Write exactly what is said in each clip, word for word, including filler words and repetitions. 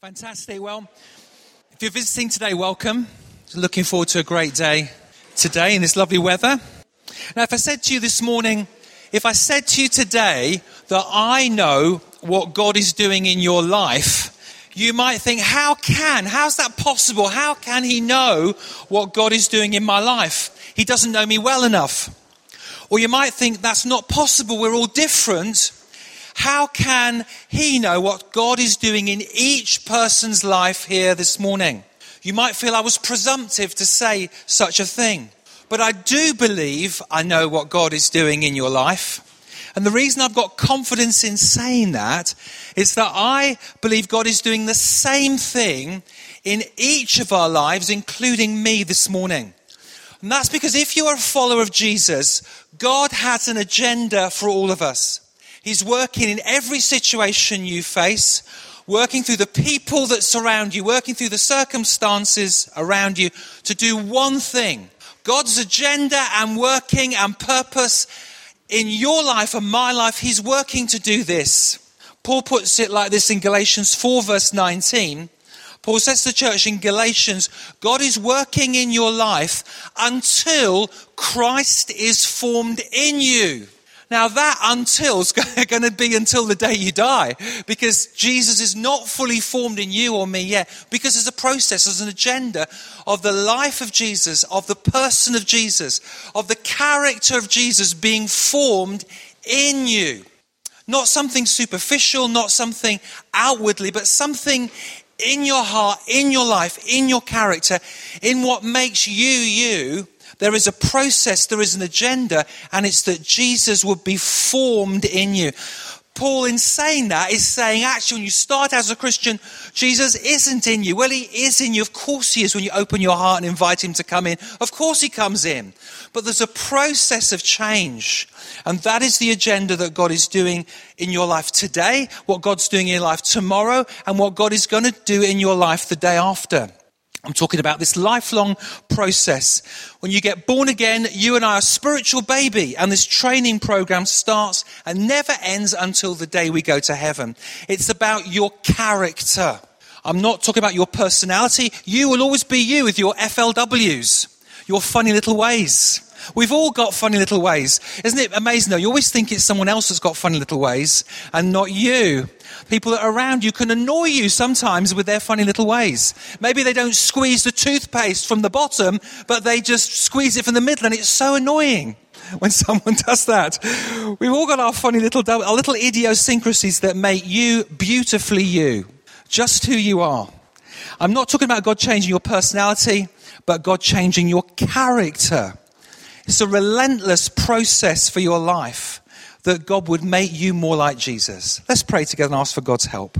Fantastic. Well, if you're visiting today, welcome. Looking forward to a great day today in this lovely weather. Now, if I said to you this morning, if I said to you today that I know what God is doing in your life, you might think, how can, how's that possible? How can he know what God is doing in my life? He doesn't know me well enough. Or you might think that's not possible. We're all different. How can he know what God is doing in each person's life here this morning? You might feel I was presumptive to say such a thing. But I do believe I know what God is doing in your life. And the reason I've got confidence in saying that is that I believe God is doing the same thing in each of our lives, including me this morning. And that's because if you are a follower of Jesus, God has an agenda for all of us. He's working in every situation you face, working through the people that surround you, working through the circumstances around you to do one thing. God's agenda and working and purpose in your life and my life, he's working to do this. Paul puts it like this in Galatians four verse nineteen. Paul says to the church in Galatians, God is working in your life until Christ is formed in you. Now that until is going to be until the day you die, because Jesus is not fully formed in you or me yet, because there's a process, there's an agenda of the life of Jesus, of the person of Jesus, of the character of Jesus being formed in you. Not something superficial, not something outwardly, but something in your heart, in your life, in your character, in what makes you you. There is a process, there is an agenda, and it's that Jesus would be formed in you. Paul, in saying that, is saying, actually, when you start as a Christian, Jesus isn't in you. Well, he is in you. Of course he is when you open your heart and invite him to come in. Of course he comes in. But there's a process of change. And that is the agenda that God is doing in your life today, what God's doing in your life tomorrow, and what God is going to do in your life the day after. I'm talking about this lifelong process. When you get born again, you and I are a spiritual baby, and this training program starts and never ends until the day we go to heaven. It's about your character. I'm not talking about your personality. You will always be you with your F L Ws, your funny little ways. We've all got funny little ways. Isn't it amazing though? You always think it's someone else that's got funny little ways and not you. People that are around you can annoy you sometimes with their funny little ways. Maybe they don't squeeze the toothpaste from the bottom, but they just squeeze it from the middle, and it's so annoying when someone does that. We've all got our funny little, our little idiosyncrasies that make you beautifully you, just who you are. I'm not talking about God changing your personality, but God changing your character. It's a relentless process for your life that God would make you more like Jesus. Let's pray together and ask for God's help.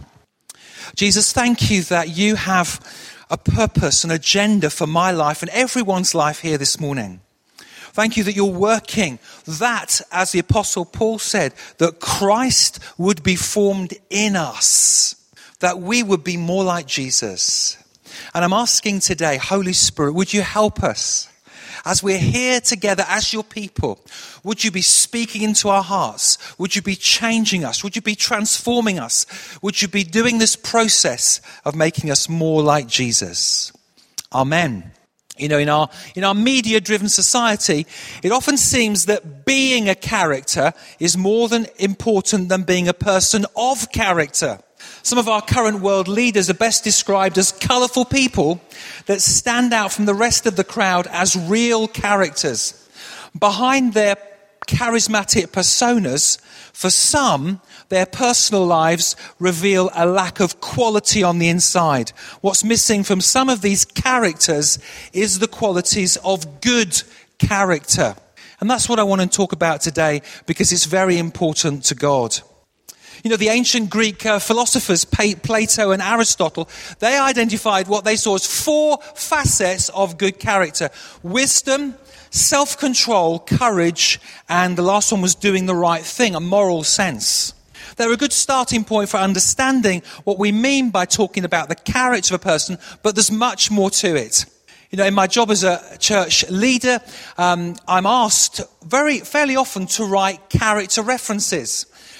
Jesus, thank you that you have a purpose, an agenda for my life and everyone's life here this morning. Thank you that you're working that, as the Apostle Paul said, that Christ would be formed in us, that we would be more like Jesus. And I'm asking today, Holy Spirit, would you help us? As we're here together as your people, would you be speaking into our hearts? Would you be changing us? Would you be transforming us? Would you be doing this process of making us more like Jesus? Amen. You know, in our in our media-driven society, it often seems that being a character is more than important than being a person of character. Some of our current world leaders are best described as colourful people that stand out from the rest of the crowd as real characters. Behind their charismatic personas, for some, their personal lives reveal a lack of quality on the inside. What's missing from some of these characters is the qualities of good character. And that's what I want to talk about today, because it's very important to God. You know, the ancient Greek uh, philosophers, Plato and Aristotle, they identified what they saw as four facets of good character: wisdom, self-control, courage, and the last one was doing the right thing, a moral sense. They're a good starting point for understanding what we mean by talking about the character of a person, but there's much more to it. You know, in my job as a church leader, um, I'm asked very fairly often to write character references.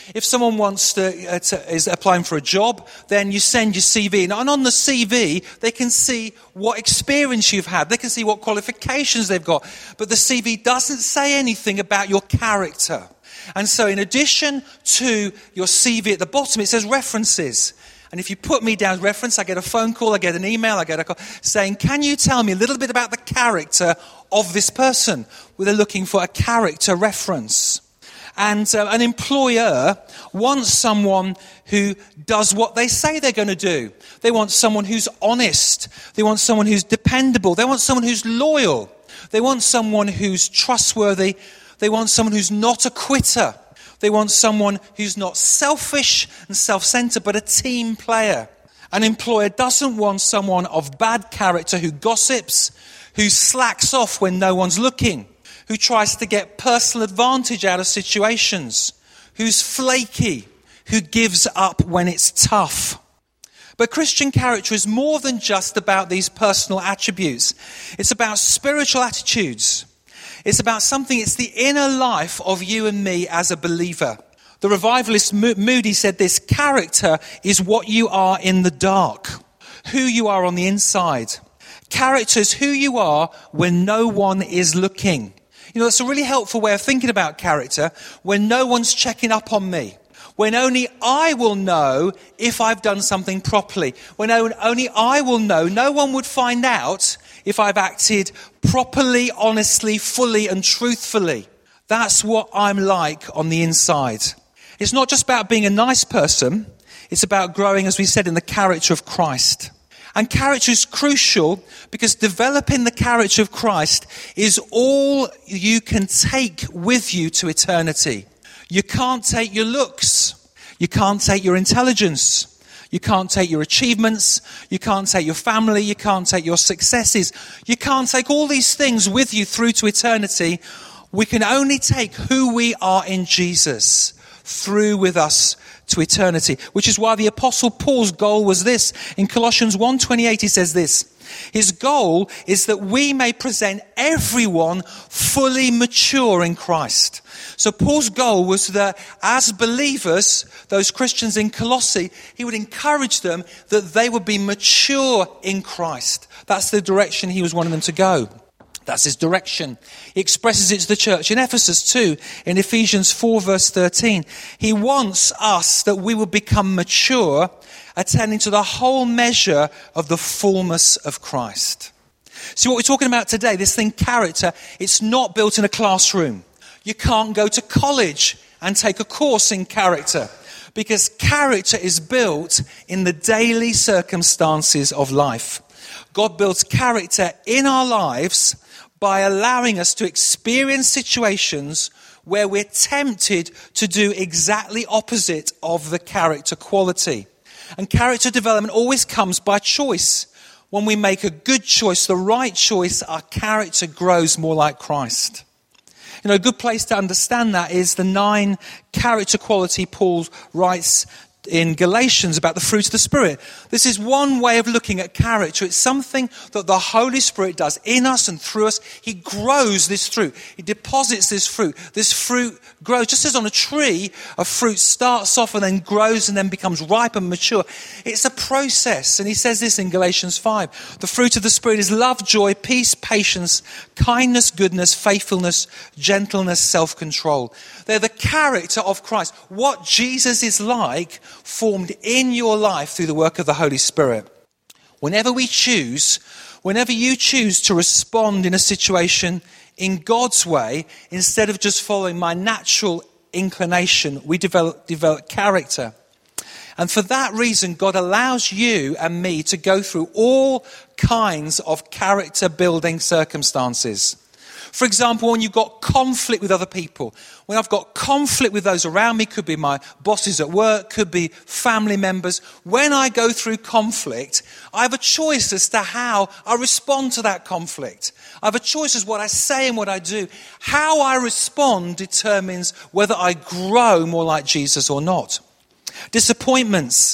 If someone wants to, uh, to is applying for a job, then you send your C V. And on the C V, they can see what experience you've had. They can see what qualifications they've got. But the C V doesn't say anything about your character. And so in addition to your C V at the bottom, it says references. And if you put me down as reference, I get a phone call, I get an email, I get a call saying, can you tell me a little bit about the character of this person? Well, they're looking for a character reference. And uh, an employer wants someone who does what they say they're going to do. They want someone who's honest. They want someone who's dependable. They want someone who's loyal. They want someone who's trustworthy. They want someone who's not a quitter. They want someone who's not selfish and self-centered, but a team player. An employer doesn't want someone of bad character who gossips, who slacks off when no one's looking, who tries to get personal advantage out of situations, who's flaky, who gives up when it's tough. But Christian character is more than just about these personal attributes. It's about spiritual attitudes. It's about something, it's the inner life of you and me as a believer. The revivalist Moody said this: character is what you are in the dark, who you are on the inside. Character is who you are when no one is looking. You know, that's a really helpful way of thinking about character, when no one's checking up on me. When only I will know if I've done something properly. When only I will know, no one would find out if I've acted properly, honestly, fully and truthfully. That's what I'm like on the inside. It's not just about being a nice person. It's about growing, as we said, in the character of Christ. And character is crucial because developing the character of Christ is all you can take with you to eternity. You can't take your looks. You can't take your intelligence. You can't take your achievements. You can't take your family. You can't take your successes. You can't take all these things with you through to eternity. We can only take who we are in Jesus through with us to eternity, which is why the Apostle Paul's goal was this. In Colossians one twenty-eight, he says this: his goal is that we may present everyone fully mature in Christ. So Paul's goal was that as believers, those Christians in Colossae, he would encourage them that they would be mature in Christ. That's the direction he was wanting them to go. That's his direction. He expresses it to the church in Ephesus too, in Ephesians four verse thirteen. He wants us that we will become mature, attending to the whole measure of the fullness of Christ. See, what we're talking about today, this thing character, it's not built in a classroom. You can't go to college and take a course in character, because character is built in the daily circumstances of life. God builds character in our lives by allowing us to experience situations where we're tempted to do exactly opposite of the character quality. And character development always comes by choice. When we make a good choice, the right choice, our character grows more like Christ. You know, a good place to understand that is the nine character quality Paul writes in Galatians about the fruit of the Spirit. This is one way of looking at character. It's something that the Holy Spirit does in us and through us. He grows this fruit. He deposits this fruit. This fruit grows. Just as on a tree, a fruit starts off and then grows and then becomes ripe and mature. It's a process. And he says this in Galatians five. The fruit of the Spirit is love, joy, peace, patience, kindness, goodness, faithfulness, gentleness, self-control. They're the character of Christ. What Jesus is like, formed in your life through the work of the Holy Spirit. Whenever we choose, whenever you choose to respond in a situation in God's way, instead of just following my natural inclination, we develop, develop character. And for that reason, God allows you and me to go through all kinds of character building circumstances. For example, when you've got conflict with other people, when I've got conflict with those around me, could be my bosses at work, could be family members. When I go through conflict, I have a choice as to how I respond to that conflict. I have a choice as what I say and what I do. How I respond determines whether I grow more like Jesus or not. Disappointments.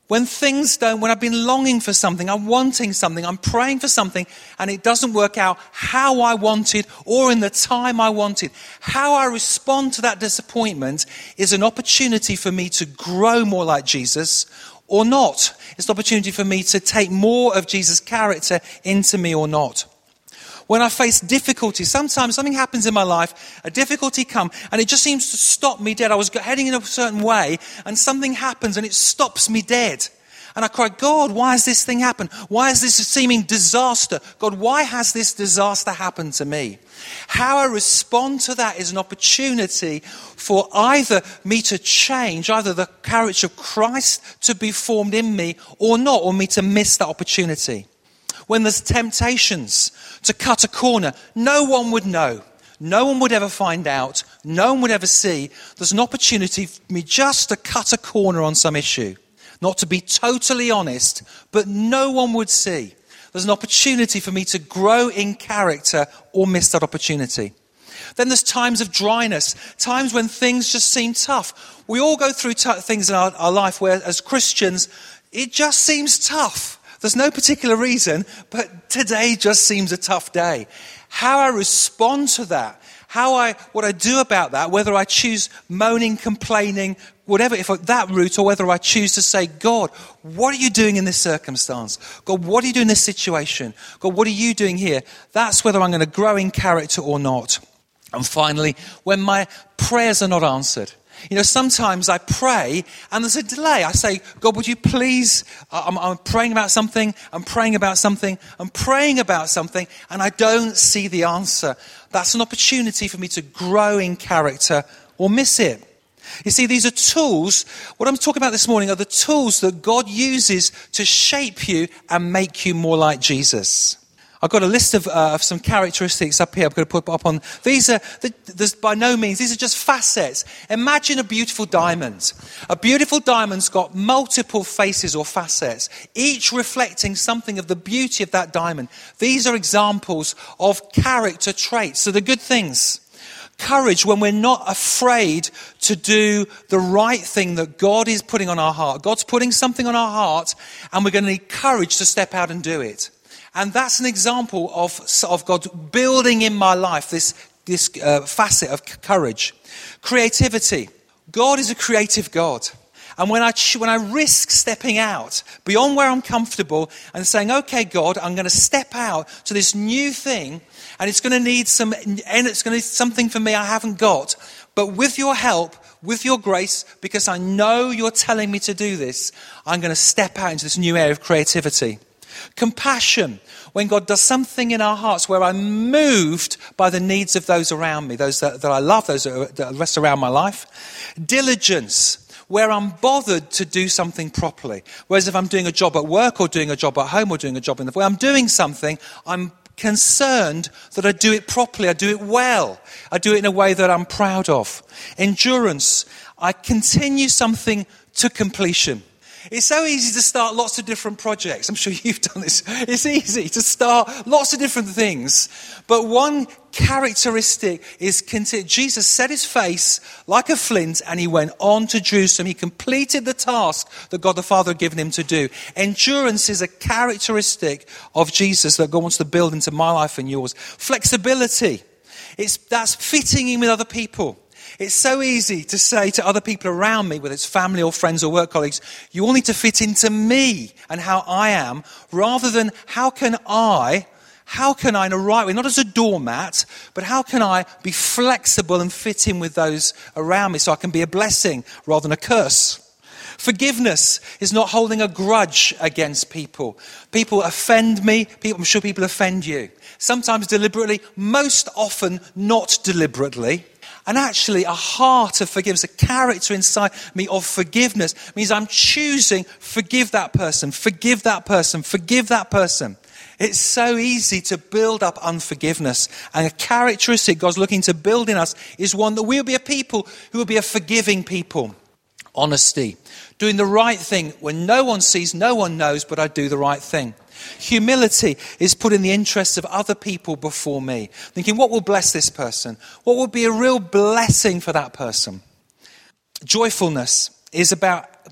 When things don't, when I've been longing for something, I'm wanting something, I'm praying for something, and it doesn't work out how I wanted or in the time I wanted, how I respond to that disappointment is an opportunity for me to grow more like Jesus or not. It's an opportunity for me to take more of Jesus' character into me or not. When I face difficulty, sometimes something happens in my life, a difficulty comes, and it just seems to stop me dead. I was heading in a certain way, and something happens, and it stops me dead. And I cry, God, why has this thing happened? Why is this a seeming disaster? God, why has this disaster happened to me? How I respond to that is an opportunity for either me to change, either the character of Christ to be formed in me or not, or me to miss that opportunity. When there's temptations to cut a corner, no one would know. No one would ever find out. No one would ever see. There's an opportunity for me just to cut a corner on some issue. Not to be totally honest, but no one would see. There's an opportunity for me to grow in character or miss that opportunity. Then there's times of dryness, times when things just seem tough. We all go through t- things in our, our life where, as Christians, it just seems tough. There's no particular reason, but today just seems a tough day. How I respond to that, how I, what I do about that, whether I choose moaning, complaining, whatever, if I, that route, or whether I choose to say, God, what are you doing in this circumstance? God, what are you doing in this situation? God, what are you doing here? That's whether I'm going to grow in character or not. And finally, when my prayers are not answered. You know, sometimes I pray and there's a delay. I say, God, would you please, I'm, I'm praying about something, I'm praying about something, I'm praying about something, and I don't see the answer. That's an opportunity for me to grow in character or miss it. You see, these are tools. What I'm talking about this morning are the tools that God uses to shape you and make you more like Jesus. I've got a list of, uh, of some characteristics up here. I'm going to put up on. These are, there's by no means, these are just facets. Imagine a beautiful diamond. A beautiful diamond's got multiple faces or facets, each reflecting something of the beauty of that diamond. These are examples of character traits. So the good things. Courage when we're not afraid to do the right thing that God is putting on our heart. God's putting something on our heart, and we're going to need courage to step out and do it. And that's an example of, of God building in my life this, this uh, facet of courage. Creativity. God is a creative God. And when I, when I risk stepping out beyond where I'm comfortable and saying, okay, God, I'm going to step out to this new thing, and it's going to need some, and it's going to need something for me I haven't got. But with your help, with your grace, because I know you're telling me to do this, I'm going to step out into this new area of creativity. Compassion, when God does something in our hearts where I'm moved by the needs of those around me, those that, that I love, those that, that rest around my life. Diligence, where I'm bothered to do something properly. Whereas if I'm doing a job at work or doing a job at home or doing a job in the way I'm doing something, I'm concerned that I do it properly, I do it well, I do it in a way that I'm proud of. Endurance, I continue something to completion. It's so easy to start lots of different projects. I'm sure you've done this. It's easy to start lots of different things. But one characteristic is continue. Jesus set his face like a flint and he went on to Jerusalem. He completed the task that God the Father had given him to do. Endurance is a characteristic of Jesus that God wants to build into my life and yours. Flexibility. It's, that's fitting in with other people. It's so easy to say to other people around me, whether it's family or friends or work colleagues, you all need to fit into me and how I am, rather than how can I, how can I in a right way, not as a doormat, but how can I be flexible and fit in with those around me so I can be a blessing rather than a curse. Forgiveness is not holding a grudge against people. People offend me. People, I'm sure people offend you. Sometimes deliberately, most often not deliberately. And actually, a heart of forgiveness, a character inside me of forgiveness means I'm choosing, forgive that person, forgive that person, forgive that person. It's so easy to build up unforgiveness. And a characteristic God's looking to build in us is one that we'll be a people who will be a forgiving people. Honesty. Doing the right thing when no one sees, no one knows, but I do the right thing. Humility is putting the interests of other people before me. Thinking, what will bless this person? What will be a real blessing for that person? Joyfulness is about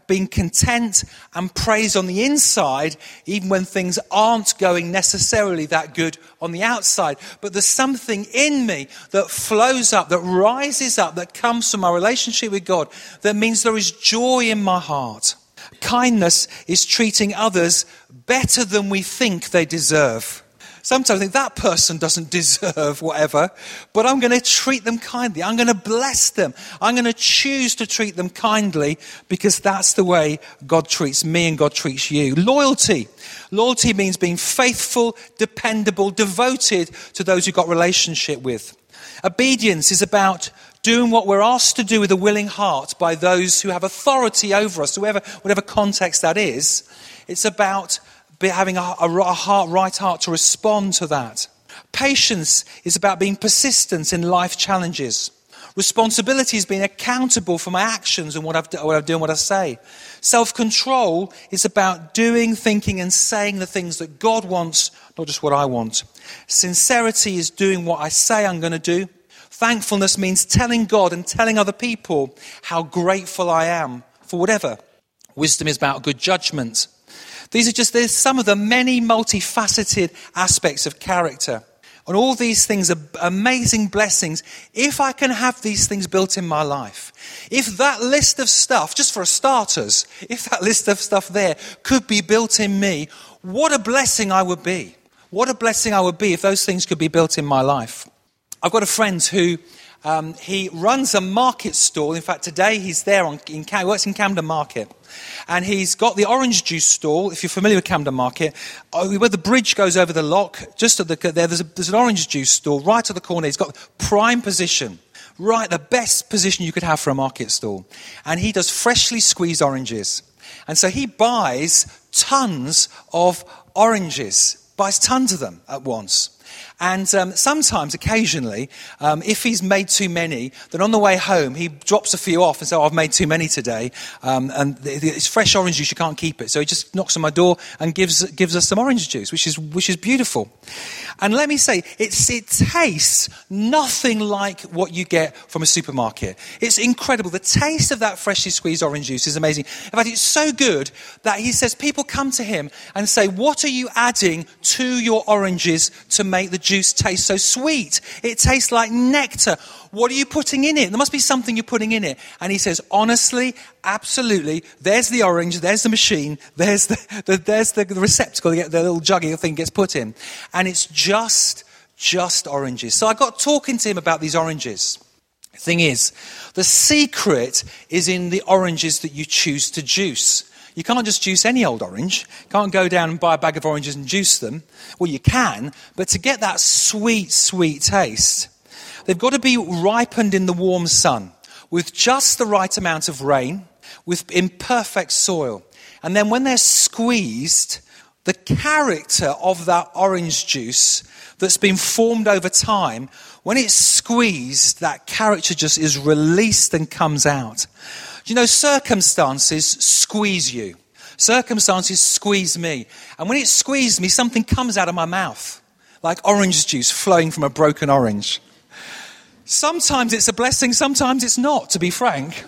being content and praise on the inside, even when things aren't going necessarily that good on the outside. But there's something in me that flows up, that rises up, that comes from my relationship with God, that means there is joy in my heart. Kindness is treating others better than we think they deserve. Sometimes I think that person doesn't deserve whatever, but I'm going to treat them kindly. I'm going to bless them. I'm going to choose to treat them kindly because that's the way God treats me and God treats you. Loyalty. Loyalty means being faithful, dependable, devoted to those you've got relationship with. Obedience is about doing what we're asked to do with a willing heart by those who have authority over us, whoever, whatever context that is. It's about having a, a, a heart, right heart to respond to that. Patience is about being persistent in life challenges. Responsibility is being accountable for my actions and what I've what I do and what I say. Self-control is about doing, thinking, and saying the things that God wants, not just what I want. Sincerity is doing what I say I'm going to do. Thankfulness means telling God and telling other people how grateful I am for whatever. Wisdom is about good judgment. These are just there's some of the many multifaceted aspects of character. And all these things are amazing blessings if I can have these things built in my life. If that list of stuff, just for starters, if that list of stuff there could be built in me, what a blessing I would be. What a blessing I would be if those things could be built in my life. I've got a friend who um, he runs a market stall. In fact, today he's there on in he works in Camden Market. And he's got the orange juice stall, if you're familiar with Camden Market, where the bridge goes over the lock, just at the there, there's, a, there's an orange juice stall right at the corner. He's got prime position, right, the best position you could have for a market stall. And he does freshly squeezed oranges. And so he buys tons of oranges, buys tons of them at once. And um, sometimes, occasionally, um, if he's made too many, then on the way home, he drops a few off and says, oh, I've made too many today. Um, and it's fresh orange juice, you can't keep it. So he just knocks on my door and gives gives us some orange juice, which is which is beautiful. And let me say, it's, it tastes nothing like what you get from a supermarket. It's incredible. The taste of that freshly squeezed orange juice is amazing. In fact, it's so good that he says people come to him and say, what are you adding to your oranges to make the juice taste so sweet? It tastes like nectar. What are you putting in it? There must be something you're putting in it. And he says, honestly, absolutely, there's the orange, there's the machine, there's the, the there's the, the receptacle, the little juggy thing gets put in. And it's just, just oranges. So I got talking to him about these oranges. The thing is, the secret is in the oranges that you choose to juice. You can't just juice any old orange. You can't go down and buy a bag of oranges and juice them. Well, you can, but to get that sweet, sweet taste, they've got to be ripened in the warm sun with just the right amount of rain, with imperfect soil. And then when they're squeezed, the character of that orange juice that's been formed over time, when it's squeezed, that character just is released and comes out. You know, circumstances squeeze you. Circumstances squeeze me. And when it squeezed me, something comes out of my mouth, like orange juice flowing from a broken orange. Sometimes it's a blessing, sometimes it's not, to be frank.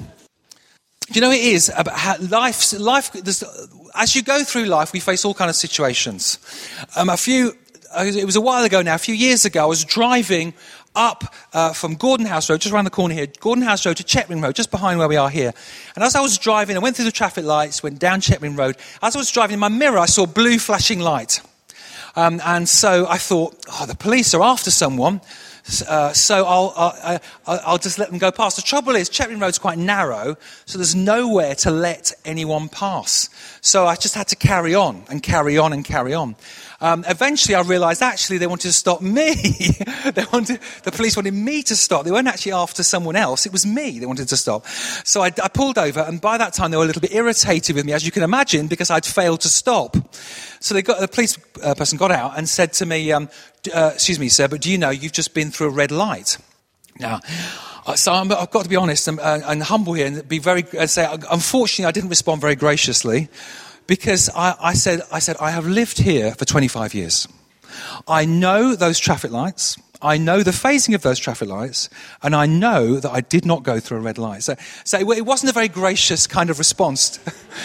You know, it is about how life, life, as you go through life, we face all kinds of situations. Um, a few, it was a while ago now, a few years ago, I was driving up uh, from Gordon House Road, just around the corner here, Gordon House Road to Chetwynd Road, just behind where we are here. And as I was driving, I went through the traffic lights, went down Chetwynd Road. As I was driving, in my mirror, I saw blue flashing light. Um, and so I thought, oh, the police are after someone. Uh, so I'll, uh, I'll just let them go past. The trouble is, Chetwynd Road's quite narrow, so there's nowhere to let anyone pass. So I just had to carry on and carry on and carry on. Um, eventually, I realised actually they wanted to stop me. they wanted the police wanted me to stop. They weren't actually after someone else. It was me they wanted to stop. So I, I pulled over, and by that time they were a little bit irritated with me, as you can imagine, because I'd failed to stop. So they got the police uh, person got out and said to me, um, uh, "Excuse me, sir, but do you know you've just been through a red light?" Now, uh, so I'm, I've got to be honest and, uh, and humble here, and be very uh, say. Unfortunately, I didn't respond very graciously. Because I, I said, I said, I have lived here for twenty-five years. I know those traffic lights. I know the phasing of those traffic lights, and I know that I did not go through a red light. So, so it, it wasn't a very gracious kind of response.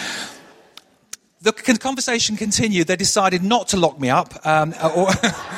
The conversation continued. They decided not to lock me up, um, or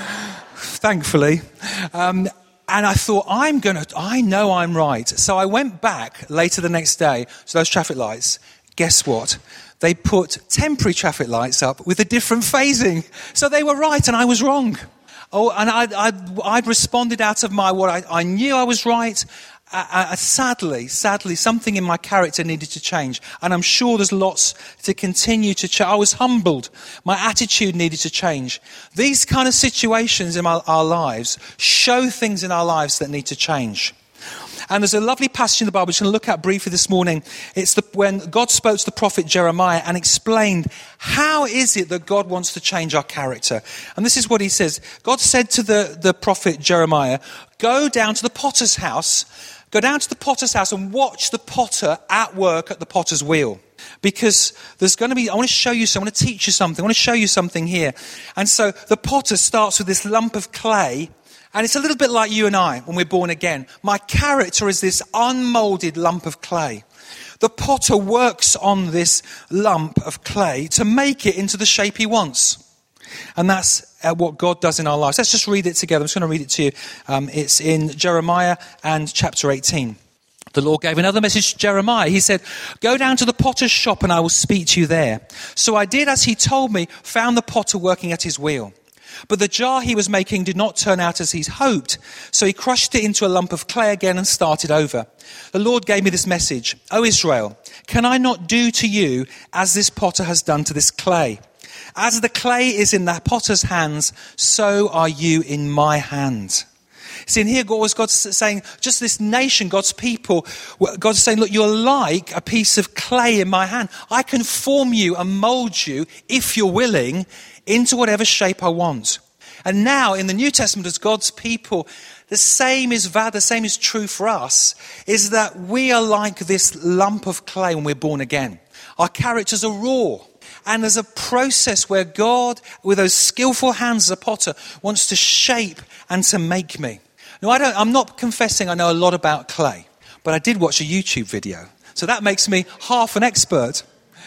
thankfully. Um, and I thought, I'm going to, I know I'm right. So I went back later the next day to those traffic lights. Guess what? They put temporary traffic lights up with a different phasing. So they were right and I was wrong. Oh, and I'd, I'd, I'd responded out of my, what I, I knew I was right. Uh, uh, sadly, sadly, something in my character needed to change. And I'm sure there's lots to continue to change. I was humbled. My attitude needed to change. These kind of situations in our, our lives show things in our lives that need to change. And there's a lovely passage in the Bible which I'm going to look at briefly this morning. It's the, when God spoke to the prophet Jeremiah and explained how is it that God wants to change our character. And this is what he says. God said to the, the prophet Jeremiah, go down to the potter's house, go down to the potter's house and watch the potter at work at the potter's wheel. Because there's going to be, I want to show you something, I want to teach you something, I want to show you something here. And so the potter starts with this lump of clay. And it's a little bit like you and I when we're born again. My character is this unmolded lump of clay. The potter works on this lump of clay to make it into the shape he wants. And that's uh, what God does in our lives. Let's just read it together. I'm just going to read it to you. Um, it's in Jeremiah and chapter eighteen. The Lord gave another message to Jeremiah. He said, go down to the potter's shop and I will speak to you there. So I did as he told me, found the potter working at his wheel. But the jar he was making did not turn out as he'd hoped, so he crushed it into a lump of clay again and started over. The Lord gave me this message, O Israel, can I not do to you as this potter has done to this clay? As the clay is in the potter's hands, so are you in my hand. See, and here God was God's saying, just this nation, God's people, God's saying, look, you're like a piece of clay in my hand. I can form you and mold you, if you're willing, into whatever shape I want. And now in the New Testament as God's people, the same is valid, the same is true for us, is that we are like this lump of clay when we're born again. Our characters are raw. And there's a process where God, with those skillful hands as a potter, wants to shape and to make me. Now, I don't, I'm not confessing I know a lot about clay, but I did watch a YouTube video. So that makes me half an expert.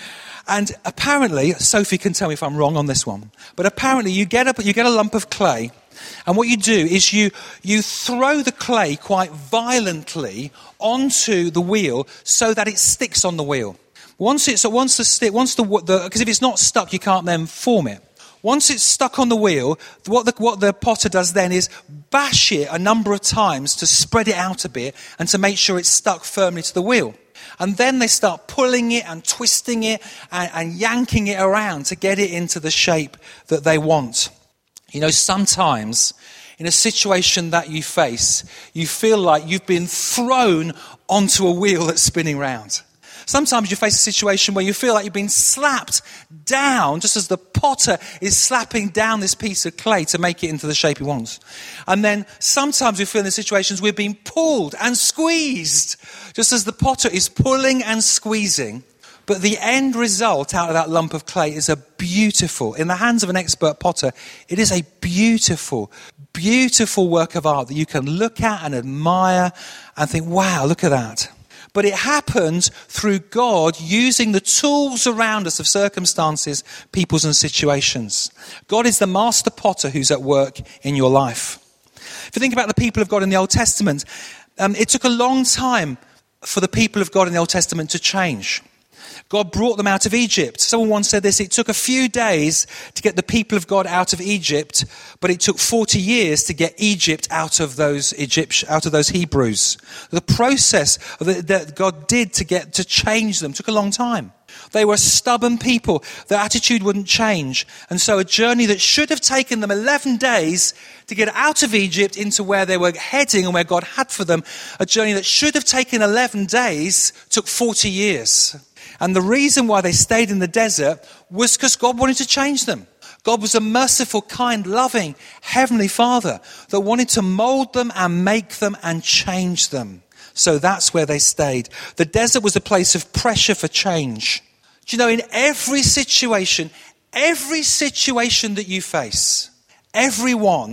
And apparently, Sophie can tell me if I'm wrong on this one, but apparently you get a, you get a lump of clay, and what you do is you, you throw the clay quite violently onto the wheel so that it sticks on the wheel. Once it's, once the stick, once the, the, because if it's not stuck, you can't then form it. Once it's stuck on the wheel, what the, what the potter does then is bash it a number of times to spread it out a bit and to make sure it's stuck firmly to the wheel. And then they start pulling it and twisting it and, and yanking it around to get it into the shape that they want. You know, sometimes in a situation that you face, you feel like you've been thrown onto a wheel that's spinning round. Sometimes you face a situation where you feel like you've been slapped down, just as the potter is slapping down this piece of clay to make it into the shape he wants. And then sometimes we feel in situations we're being pulled and squeezed, just as the potter is pulling and squeezing. But the end result out of that lump of clay is a beautiful, in the hands of an expert potter, it is a beautiful, beautiful work of art that you can look at and admire and think, wow, look at that. But it happens through God using the tools around us of circumstances, peoples and situations. God is the master potter who's at work in your life. If you think about the people of God in the Old Testament, um, it took a long time for the people of God in the Old Testament to change. God brought them out of Egypt. Someone once said this, it took a few days to get the people of God out of Egypt, but it took forty years to get Egypt out of those Egypt, out of those Hebrews. The process that God did to get to change them took a long time. They were stubborn people. Their attitude wouldn't change. And so a journey that should have taken them eleven days to get out of Egypt into where they were heading and where God had for them, a journey that should have taken eleven days took forty years. And the reason why they stayed in the desert was because God wanted to change them. God was a merciful, kind, loving, heavenly Father that wanted to mold them and make them and change them. So that's where they stayed. The desert was a place of pressure for change. Do you know, in every situation, every situation that you face, everyone,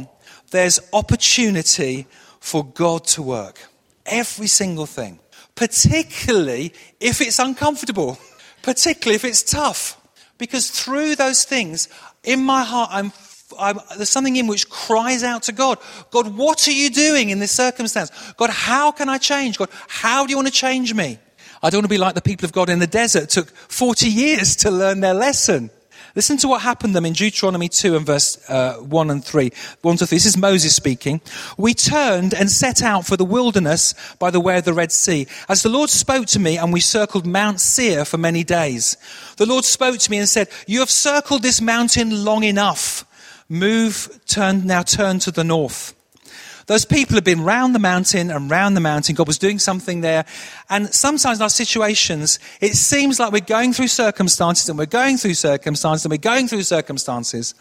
there's opportunity for God to work. Every single thing. Particularly if it's uncomfortable. Particularly if it's tough. Because through those things, in my heart, I'm, I'm, there's something in which cries out to God. God, what are you doing in this circumstance? God, how can I change? God, how do you want to change me? I don't want to be like the people of God in the desert. It took forty years to learn their lesson. Listen to what happened to them in Deuteronomy two and verse uh, one and three. one to three. This is Moses speaking. We turned and set out for the wilderness by the way of the Red Sea. As the Lord spoke to me, and we circled Mount Seir for many days. The Lord spoke to me and said, you have circled this mountain long enough. Move, turn, now turn to the north. Those people have been round the mountain and round the mountain. God was doing something there. And sometimes in our situations, it seems like we're going through circumstances and we're going through circumstances and we're going through circumstances.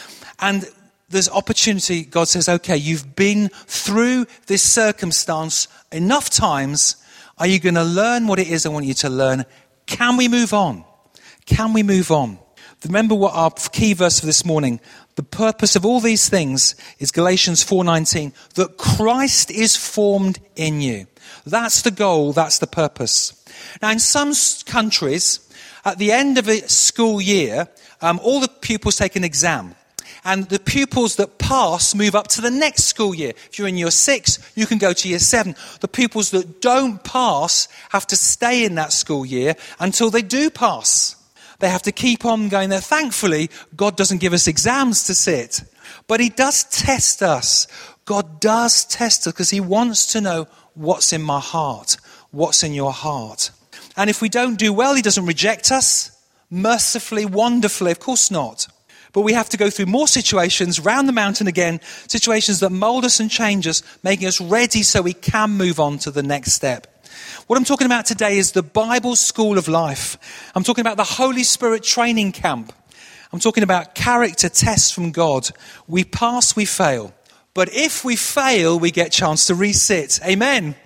And there's opportunity. God says, okay, you've been through this circumstance enough times. Are you going to learn what it is I want you to learn? Can we move on? Can we move on? Remember what our key verse for this morning, the purpose of all these things is Galatians four nineteen, that Christ is formed in you. That's the goal, that's the purpose. Now in some countries, at the end of a school year, um, all the pupils take an exam. And the pupils that pass move up to the next school year. If you're in year six, you can go to year seven. The pupils that don't pass have to stay in that school year until they do pass. They have to keep on going there. Thankfully, God doesn't give us exams to sit. But he does test us. God does test us because he wants to know what's in my heart, what's in your heart. And if we don't do well, he doesn't reject us. Mercifully, wonderfully, of course not. But we have to go through more situations, round the mountain again, situations that mold us and change us, making us ready so we can move on to the next step. What I'm talking about today is the Bible School of Life. I'm talking about the Holy Spirit training camp. I'm talking about character tests from God. We pass, we fail. But if we fail, we get a chance to resit. Amen.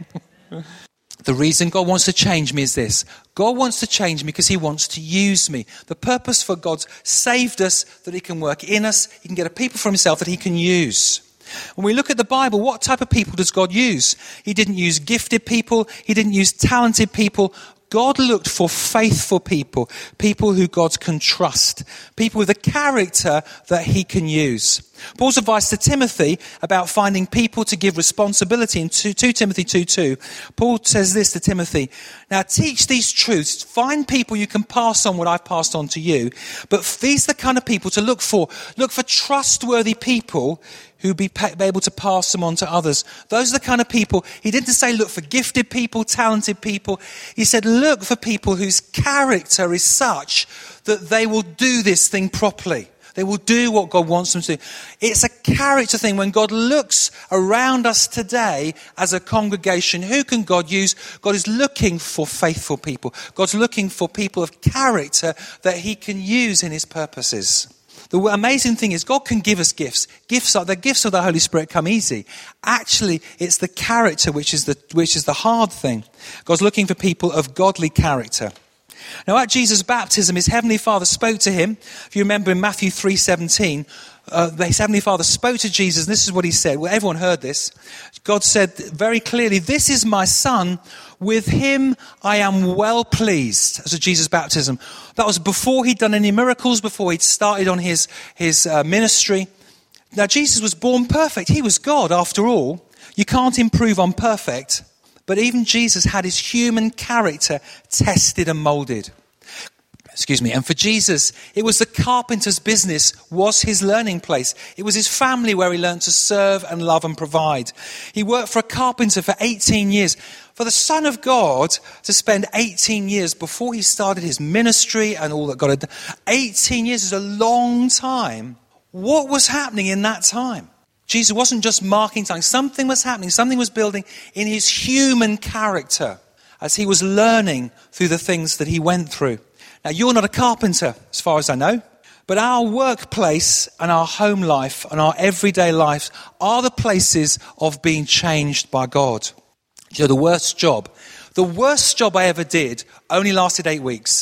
The reason God wants to change me is this. God wants to change me because he wants to use me. The purpose for God saved us, that he can work in us. He can get a people for himself that he can use. When we look at the Bible, what type of people does God use? He didn't use gifted people. He didn't use talented people. God looked for faithful people, people who God can trust, people with a character that he can use. Paul's advice to Timothy about finding people to give responsibility in two Timothy two two. Paul says this to Timothy, now teach these truths, find people you can pass on what I've passed on to you, but these are the kind of people to look for. Look for trustworthy people who be able to pass them on to others. Those are the kind of people, he didn't say look for gifted people, talented people. He said look for people whose character is such that they will do this thing properly. They will do what God wants them to do. It's a character thing. When God looks around us today as a congregation, who can God use? God is looking for faithful people. God's looking for people of character that he can use in his purposes. The amazing thing is God can give us gifts. Gifts are the gifts of the Holy Spirit come easy. Actually, it's the character which is the which is the hard thing. God's looking for people of godly character. Now, at Jesus' baptism, his heavenly Father spoke to him. If you remember in Matthew three seventeen, uh, his heavenly Father spoke to Jesus, and this is what he said. Well, everyone heard this. God said very clearly, "This is my Son. With him I am well pleased." As at Jesus' baptism. That was before he'd done any miracles, before he'd started on his, his uh, ministry. Now, Jesus was born perfect. He was God, after all. You can't improve on perfect. But even Jesus had his human character tested and molded. Excuse me. And for Jesus, it was the carpenter's business was his learning place. It was his family where he learned to serve and love and provide. He worked for a carpenter for eighteen years. For the Son of God to spend eighteen years before he started his ministry and all that God had done. eighteen years is a long time. What was happening in that time? Jesus wasn't just marking time. Something was happening. Something was building in his human character as he was learning through the things that he went through. Now, you're not a carpenter, as far as I know, but our workplace and our home life and our everyday lives are the places of being changed by God. You know, the worst job, the worst job I ever did only lasted eight weeks.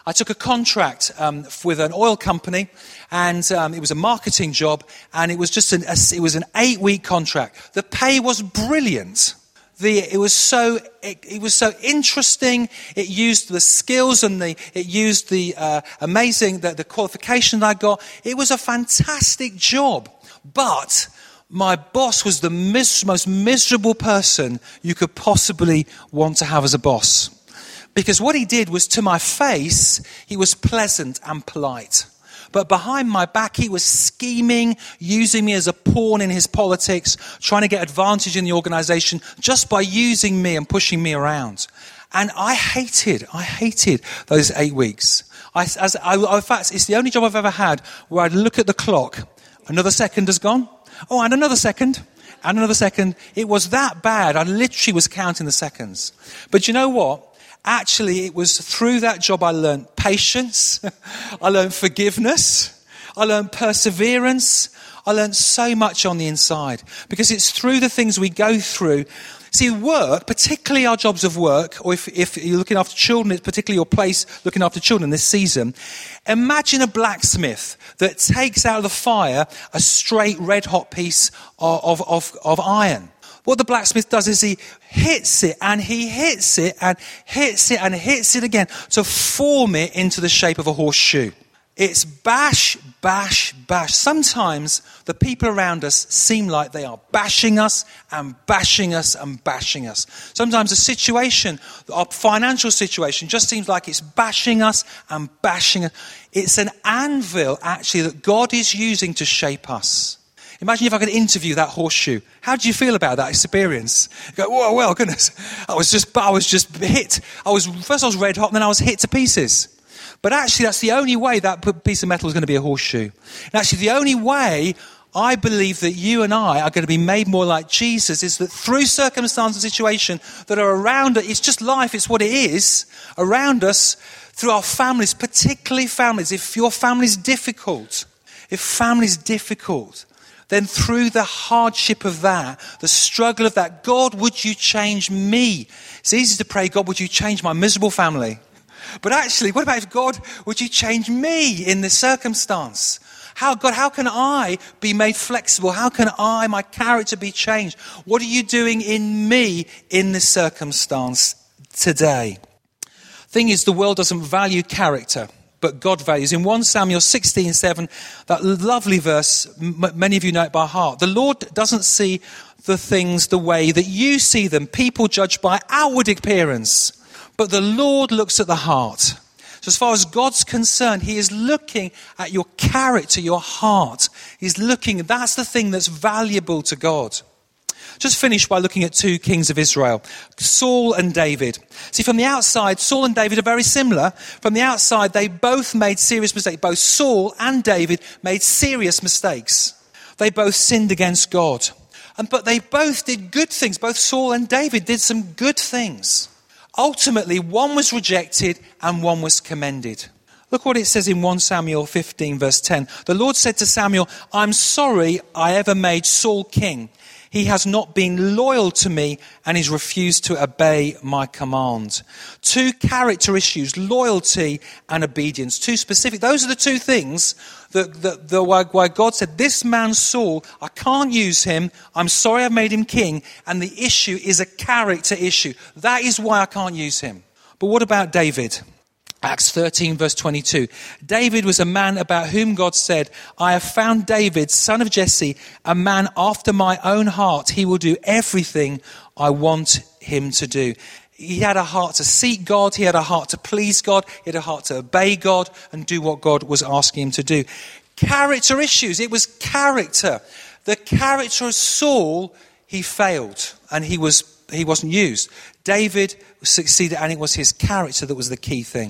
I took a contract um, with an oil company, and um, it was a marketing job, and it was just an, a, it was an eight-week contract. The pay was brilliant. The, it was so it, it was so interesting. It used the skills and the it used the uh, amazing the, the qualification I got. It was a fantastic job, but my boss was the mis- most miserable person you could possibly want to have as a boss, because what he did was, to my face, he was pleasant and polite. But behind my back, he was scheming, using me as a pawn in his politics, trying to get advantage in the organization just by using me and pushing me around. And I hated, I hated those eight weeks. I, as I, in fact, it's the only job I've ever had where I'd look at the clock. Another second has gone. Oh, and another second. And another second. It was that bad. I literally was counting the seconds. But you know what? Actually, it was through that job I learned patience, I learned forgiveness, I learned perseverance, I learned so much on the inside. Because it's through the things we go through. See, work, particularly our jobs of work, or if, if you're looking after children, it's particularly your place looking after children this season. Imagine a blacksmith that takes out of the fire a straight red-hot piece of, of, of, of iron. What the blacksmith does is he hits it and he hits it and hits it and hits it again to form it into the shape of a horseshoe. It's bash, bash, bash. Sometimes the people around us seem like they are bashing us and bashing us and bashing us. Sometimes a situation, our financial situation, just seems like it's bashing us and bashing us. It's an anvil, actually, that God is using to shape us. Imagine if I could interview that horseshoe. How did you feel about that experience? You go, whoa, well, goodness. I was just, I was just hit. I was, first I was red hot, and then I was hit to pieces. But actually, that's the only way that piece of metal is going to be a horseshoe. And actually, the only way I believe that you and I are going to be made more like Jesus is that through circumstance and situation that are around us, it's just life, it's what it is, around us, through our families, particularly families. If your family's difficult, if family's difficult, then through the hardship of that, the struggle of that, God, would you change me? It's easy to pray, God, would you change my miserable family? But actually, what about if God, would you change me in this circumstance? How, God, how can I be made flexible? How can I, my character, be changed? What are you doing in me in this circumstance today? Thing is, the world doesn't value character, but God values. In First Samuel sixteen seven, that lovely verse, m- many of you know it by heart. The Lord doesn't see the things the way that you see them. People judge by outward appearance, but the Lord looks at the heart. So as far as God's concerned, he is looking at your character, your heart. He's looking, that's the thing that's valuable to God. Just finish by looking at two kings of Israel, Saul and David. See, from the outside, Saul and David are very similar. From the outside, they both made serious mistakes. Both Saul and David made serious mistakes. They both sinned against God. And, but they both did good things. Both Saul and David did some good things. Ultimately, one was rejected and one was commended. Look what it says in First Samuel fifteen, verse ten. The Lord said to Samuel, I'm sorry I ever made Saul king. He has not been loyal to me and he's refused to obey my command. Two character issues, loyalty and obedience. Two specific. Those are the two things that, that, that why, why God said, this man Saul, I can't use him. I'm sorry I made him king. And the issue is a character issue. That is why I can't use him. But what about David? Acts thirteen, verse twenty-two. David was a man about whom God said, I have found David, son of Jesse, a man after my own heart. He will do everything I want him to do. He had a heart to seek God. He had a heart to please God. He had a heart to obey God and do what God was asking him to do. Character issues. It was character. The character of Saul, he failed and he was he wasn't used. David succeeded, and it was his character that was the key thing.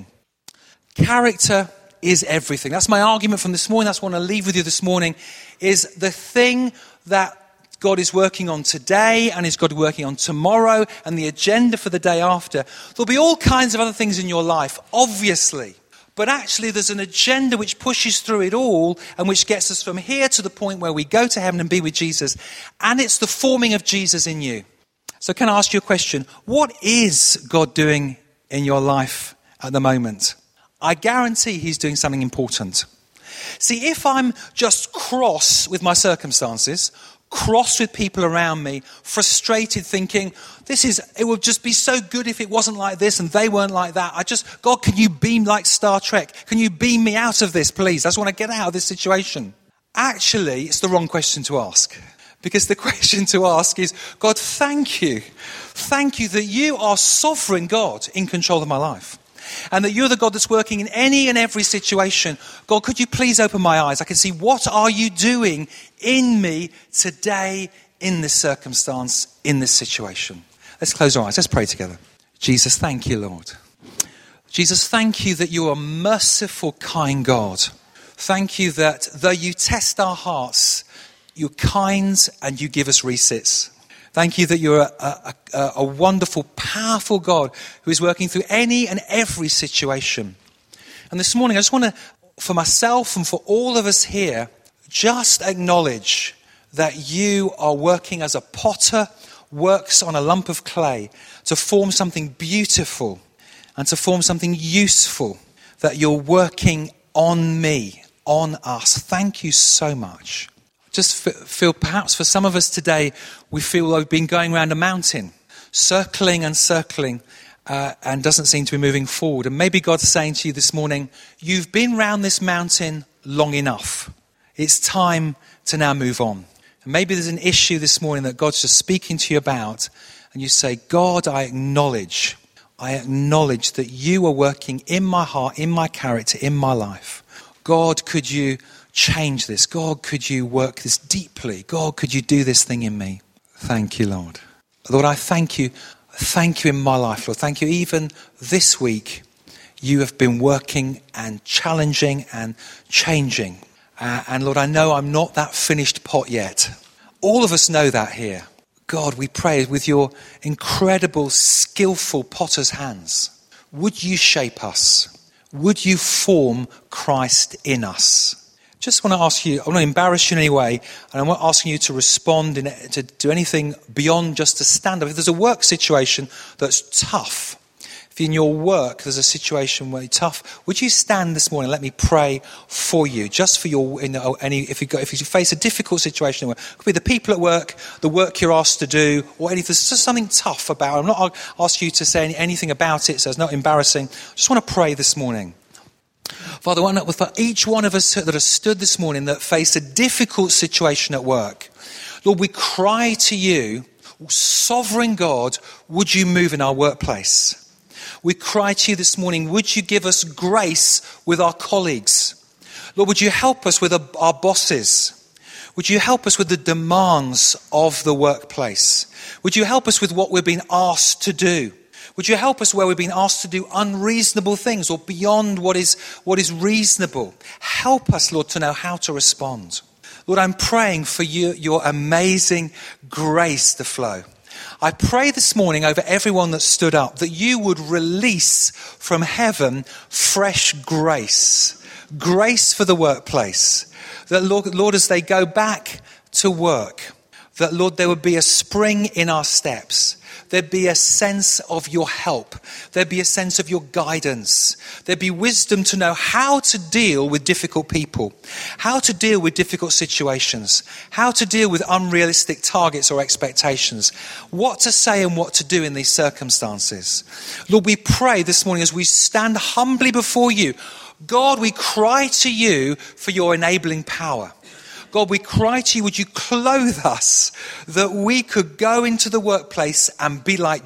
Character is everything. That's my argument from this morning. That's what I want to leave with you this morning, is the thing that God is working on today and is God working on tomorrow and the agenda for the day after. There'll be all kinds of other things in your life, obviously. But actually there's an agenda which pushes through it all and which gets us from here to the point where we go to heaven and be with Jesus. And it's the forming of Jesus in you. So can I ask you a question? What is God doing in your life at the moment? I guarantee he's doing something important. See, if I'm just cross with my circumstances, cross with people around me, frustrated, thinking, this is, it would just be so good if it wasn't like this and they weren't like that. I just, God, can you beam like Star Trek? Can you beam me out of this, please? I just want to get out of this situation. Actually, it's the wrong question to ask. Because the question to ask is, God, thank you. Thank you that you are sovereign God in control of my life. And that you're the God that's working in any and every situation. God, could you please open my eyes? I can see, what are you doing in me today, in this circumstance, in this situation? Let's close our eyes. Let's pray together. Jesus, thank you, Lord. Jesus, thank you that you are a merciful, kind God. Thank you that though you test our hearts, you're kind and you give us resits. Thank you that you're a, a, a, a wonderful, powerful God who is working through any and every situation. And this morning, I just want to, for myself and for all of us here, just acknowledge that you are working as a potter works on a lump of clay to form something beautiful and to form something useful, that you're working on me, on us. Thank you so much. Just feel, perhaps for some of us today, we feel like we've been going around a mountain, circling and circling, uh, and doesn't seem to be moving forward. And maybe God's saying to you this morning, you've been round this mountain long enough. It's time to now move on. And maybe there's an issue this morning that God's just speaking to you about, and you say, God, I acknowledge, I acknowledge that you are working in my heart, in my character, in my life. God, could you change this? God, could you work this deeply? God, could you do this thing in me? Thank you, Lord. Lord, I thank you. Thank you in my life, Lord. Thank you even this week. You have been working and challenging and changing. Uh, and Lord, I know I'm not that finished pot yet. All of us know that here. God, we pray with your incredible, skillful potter's hands. Would you shape us? Would you form Christ in us? Just want to ask you, I want to embarrass you in any way, and I'm not asking you to respond in, to do anything beyond just to stand up. If there's a work situation that's tough, if in your work there's a situation where it's tough, would you stand this morning? Let me pray for you, just for your, you know, any, if you go, if you face a difficult situation, it could be the people at work, the work you're asked to do, or anything. There's just something tough about it. I'm not asking you to say anything about it, so it's not embarrassing. I just want to pray this morning. Father, for each one of us that has stood this morning that face a difficult situation at work, Lord, we cry to you, sovereign God, would you move in our workplace? We cry to you this morning, would you give us grace with our colleagues? Lord, would you help us with our bosses? Would you help us with the demands of the workplace? Would you help us with what we're being asked to do? Would you help us where we've been asked to do unreasonable things or beyond what is what is reasonable? Help us, Lord, to know how to respond. Lord, I'm praying for you, your amazing grace to flow. I pray this morning over everyone that stood up that you would release from heaven fresh grace. Grace for the workplace. That, Lord, Lord, as they go back to work, that, Lord, there would be a spring in our steps. There'd be a sense of your help. There'd be a sense of your guidance. There'd be wisdom to know how to deal with difficult people, how to deal with difficult situations, how to deal with unrealistic targets or expectations, what to say and what to do in these circumstances. Lord, we pray this morning as we stand humbly before you. God, we cry to you for your enabling power. God, we cry to you, would you clothe us that we could go into the workplace and be like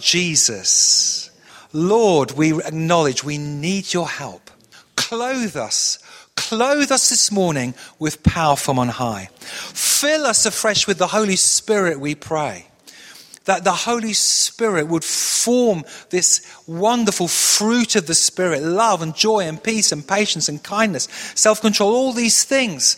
Jesus? Lord, we acknowledge we need your help. Clothe us. Clothe us this morning with power from on high. Fill us afresh with the Holy Spirit, we pray. That the Holy Spirit would form this wonderful fruit of the Spirit, love and joy and peace and patience and kindness, self-control, all these things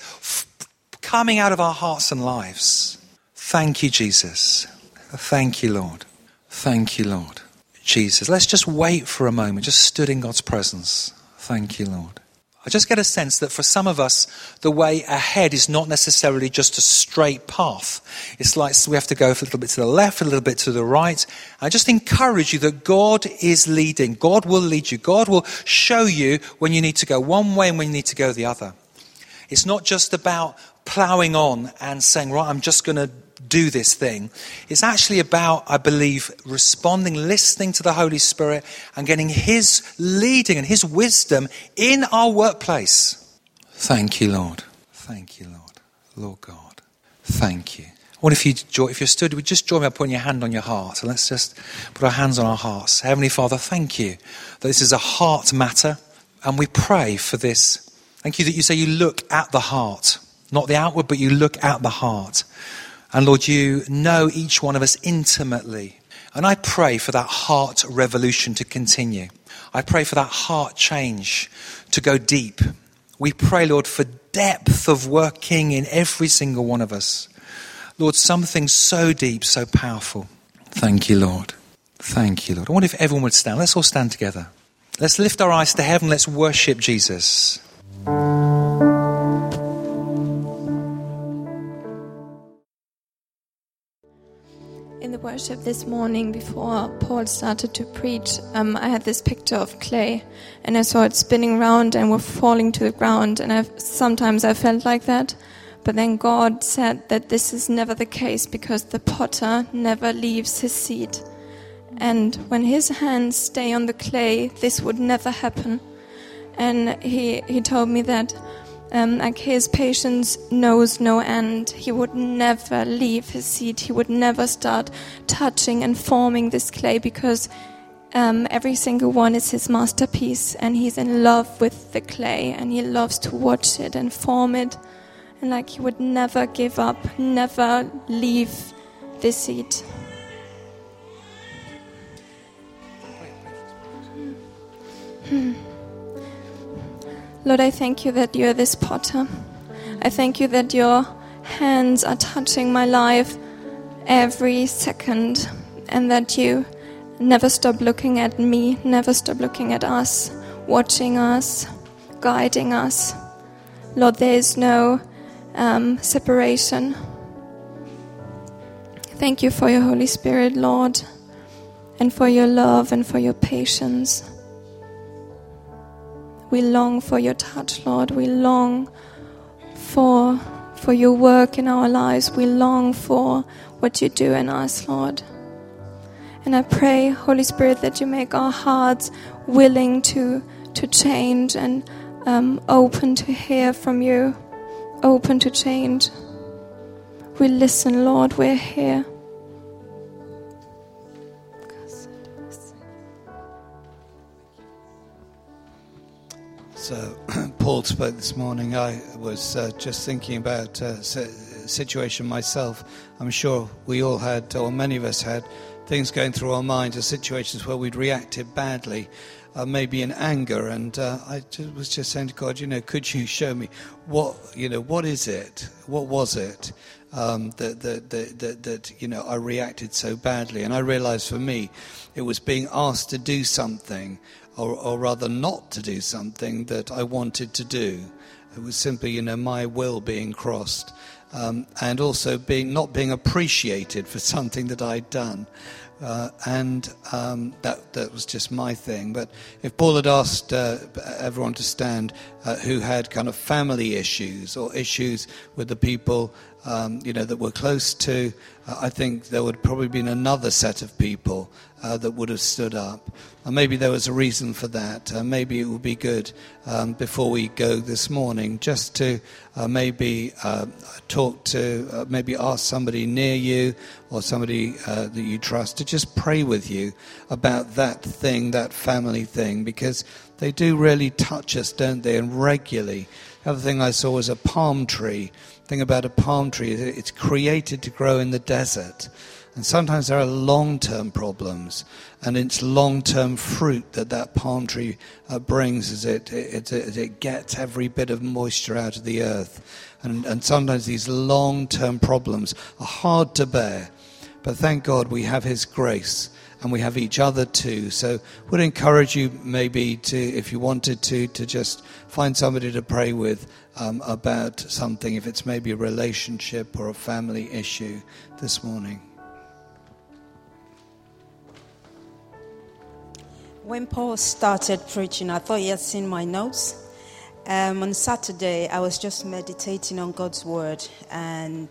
coming out of our hearts and lives. Thank you, Jesus. Thank you, Lord. Thank you, Lord. Jesus, let's just wait for a moment, just stood in God's presence. Thank you, Lord. I just get a sense that for some of us, the way ahead is not necessarily just a straight path. It's like we have to go a little bit to the left, a little bit to the right. I just encourage you that God is leading. God will lead you. God will show you when you need to go one way and when you need to go the other. It's not just about ploughing on and saying, right, I'm just going to do this thing. It's actually about, I believe, responding, listening to the Holy Spirit and getting his leading and his wisdom in our workplace. Thank you, Lord. Thank you, Lord. Lord God. Thank you. What if you, if you're stood, would just join me by putting your hand on your heart. So let's just put our hands on our hearts. Heavenly Father, thank you that this is a heart matter. And we pray for this. Thank you that you say you look at the heart. Not the outward, but you look at the heart. And Lord, you know each one of us intimately. And I pray for that heart revolution to continue. I pray for that heart change to go deep. We pray, Lord, for depth of working in every single one of us. Lord, something so deep, so powerful. Thank you, Lord. Thank you, Lord. I wonder if everyone would stand. Let's all stand together. Let's lift our eyes to heaven. Let's worship Jesus. In the worship this morning, before Paul started to preach, um, I had this picture of clay, and I saw it spinning around and were falling to the ground, and I've, sometimes I felt like that. But then God said that this is never the case, because the potter never leaves his seat. And when his hands stay on the clay, this would never happen. And he, he told me that Um, like his patience knows no end. He would never leave his seat. He would never start touching and forming this clay, because um, every single one is his masterpiece, and he's in love with the clay, and he loves to watch it and form it. And like he would never give up, never leave this seat. Hmm. Lord, I thank you that you're this potter. I thank you that your hands are touching my life every second, and that you never stop looking at me, never stop looking at us, watching us, guiding us. Lord, there is no um, separation. Thank you for your Holy Spirit, Lord, and for your love and for your patience. We long for your touch, Lord. We long for, for your work in our lives. We long for what you do in us, Lord. And I pray, Holy Spirit, that you make our hearts willing to, to change and um, open to hear from you, open to change. We listen, Lord. We're here. So, Paul spoke this morning. I was uh, just thinking about a uh, situation myself. I'm sure we all had, or many of us had, things going through our minds, or situations where we'd reacted badly, uh, maybe in anger. And uh, I just, was just saying to God, you know, could you show me what, you know, what is it? What was it um, that, that, that, that, that, you know, I reacted so badly? And I realized for me, it was being asked to do something, Or, or rather not to do something that I wanted to do. It was simply, you know, my will being crossed, um, and also being not being appreciated for something that I'd done, uh, and um, that that was just my thing. But if Paul had asked uh, everyone to stand uh, who had kind of family issues or issues with the people, um, you know, that were close to, uh, I think there would probably been another set of people uh, that would have stood up. And maybe there was a reason for that. Uh, maybe it would be good um, before we go this morning just to uh, maybe uh, talk to, uh, maybe ask somebody near you or somebody uh, that you trust to just pray with you about that thing, that family thing, because they do really touch us, don't they, and regularly. The other thing I saw was a palm tree. The thing about a palm tree is it's created to grow in the desert. And sometimes there are long-term problems, and it's long-term fruit that that palm tree uh, brings as it, it, it, it gets every bit of moisture out of the earth. And, and sometimes these long-term problems are hard to bear. But thank God we have his grace and we have each other too. So would encourage you maybe to, if you wanted to, to just find somebody to pray with um, about something, if it's maybe a relationship or a family issue this morning. When Paul started preaching, I thought he had seen my notes. Um, on Saturday, I was just meditating on God's word, and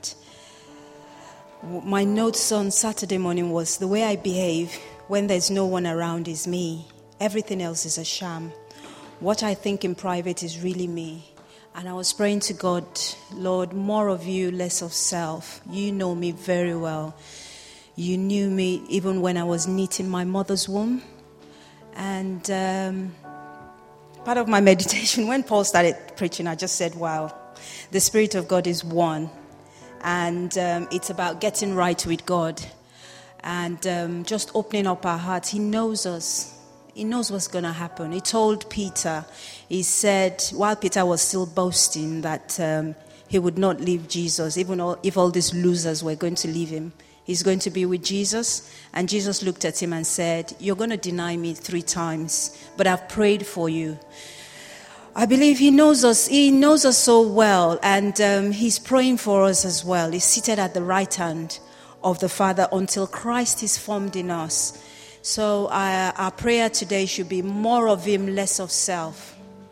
my notes on Saturday morning was the way I behave when there's no one around is me. Everything else is a sham. What I think in private is really me. And I was praying to God, Lord, more of you, less of self. You know me very well. You knew me even when I was knit in my mother's womb. And um, part of my meditation, when Paul started preaching, I just said, wow, the Spirit of God is one. And um, it's about getting right with God. And um, just opening up our hearts. He knows us. He knows what's going to happen. He told Peter, he said, while Peter was still boasting that um, he would not leave Jesus, even all, if all these losers were going to leave him. He's going to be with Jesus. And Jesus looked at him and said, you're going to deny me three times, but I've prayed for you. I believe he knows us. He knows us so well. And um, he's praying for us as well. He's seated at the right hand of the Father until Christ is formed in us. So uh, our prayer today should be more of him, less of self.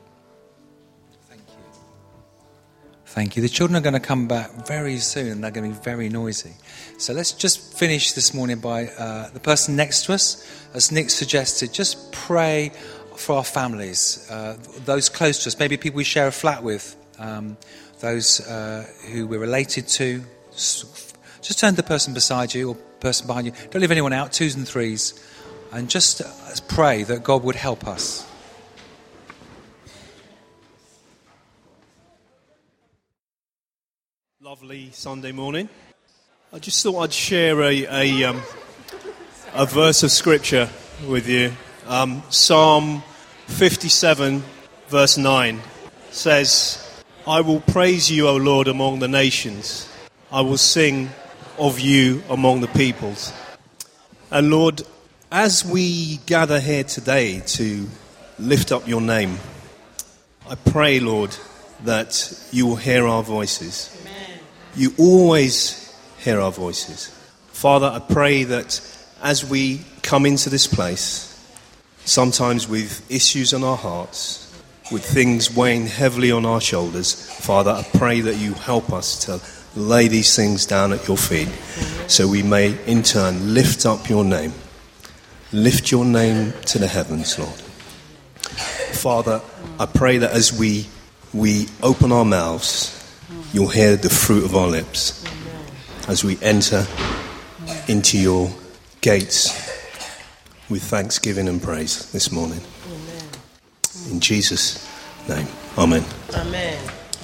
Thank you. The children are going to come back very soon. They're going to be very noisy. So let's just finish this morning by uh, the person next to us, as Nick suggested, just pray for our families, uh, those close to us, maybe people we share a flat with, um, those uh, who we're related to. Just turn to the person beside you or person behind you. Don't leave anyone out, twos and threes. And just pray that God would help us. Lovely Sunday morning. I just thought I'd share a a, um, a verse of scripture with you. Um, Psalm fifty-seven, verse nine says, I will praise you, O Lord, among the nations. I will sing of you among the peoples. And Lord, as we gather here today to lift up your name, I pray, Lord, that you will hear our voices. You always hear our voices. Father, I pray that as we come into this place, sometimes with issues on our hearts, with things weighing heavily on our shoulders, Father, I pray that you help us to lay these things down at your feet so we may in turn lift up your name. Lift your name to the heavens, Lord. Father, I pray that as we we open our mouths, you'll hear the fruit of our lips as we enter into your gates with thanksgiving and praise this morning. In Jesus' name, amen. Amen.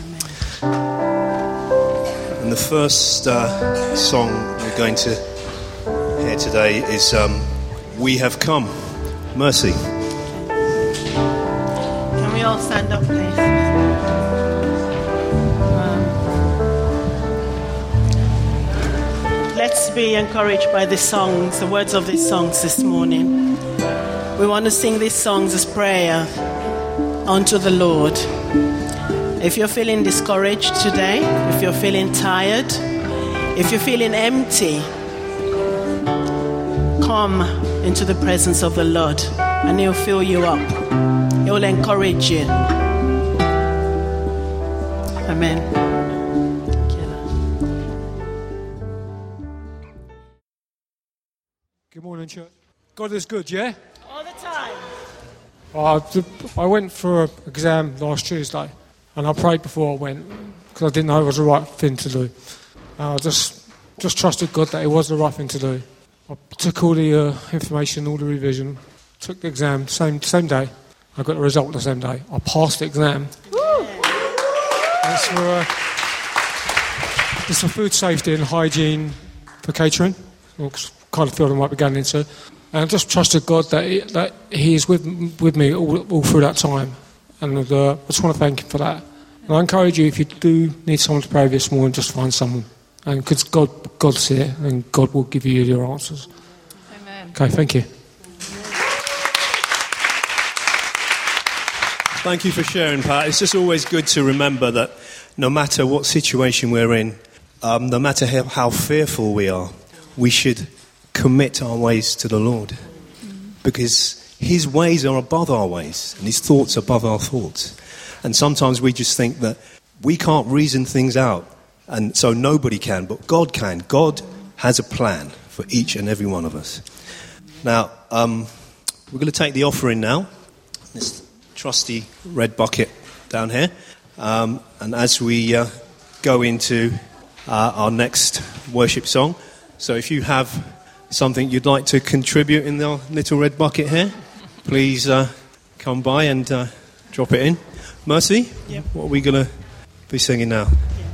And the first uh, song we're going to hear today is um, We Have Come, Mercy. Can we all stand up, please? Let's be encouraged by the songs, the words of these songs this morning. We want to sing these songs as prayer unto the Lord. If you're feeling discouraged today, if you're feeling tired, if you're feeling empty, come into the presence of the Lord and he'll fill you up. He will encourage you. Amen. Good morning, church. God is good, yeah? All the time. Uh, I went for an exam last Tuesday, and I prayed before I went because I didn't know it was the right thing to do. Uh, I just just trusted God that it was the right thing to do. I took all the uh, information, all the revision, took the exam same same day. I got the result the same day. I passed the exam. It's for, uh, it's for food safety and hygiene for catering. Kind of field I might be going into, and I just trusted God that he, that He is with with me all, all through that time, and uh, I just want to thank Him for that. And I encourage you, if you do need someone to pray this morning, just find someone, and because God God's here, and God will give you your answers. Amen. Okay, thank you. Thank you for sharing, Pat. It's just always good to remember that no matter what situation we're in, um, no matter how, how fearful we are, we should commit our ways to the Lord. Because his ways are above our ways, and his thoughts above our thoughts. And sometimes we just think that we can't reason things out, and so nobody can, but God can. God has a plan for each and every one of us. Now, um, we're going to take the offering now. This trusty red bucket down here. Um, and as we uh, go into uh, our next worship song, so if you have something you'd like to contribute in the little red bucket here, please uh, come by and uh, drop it in. Mercy, yep. What are we going to be singing now?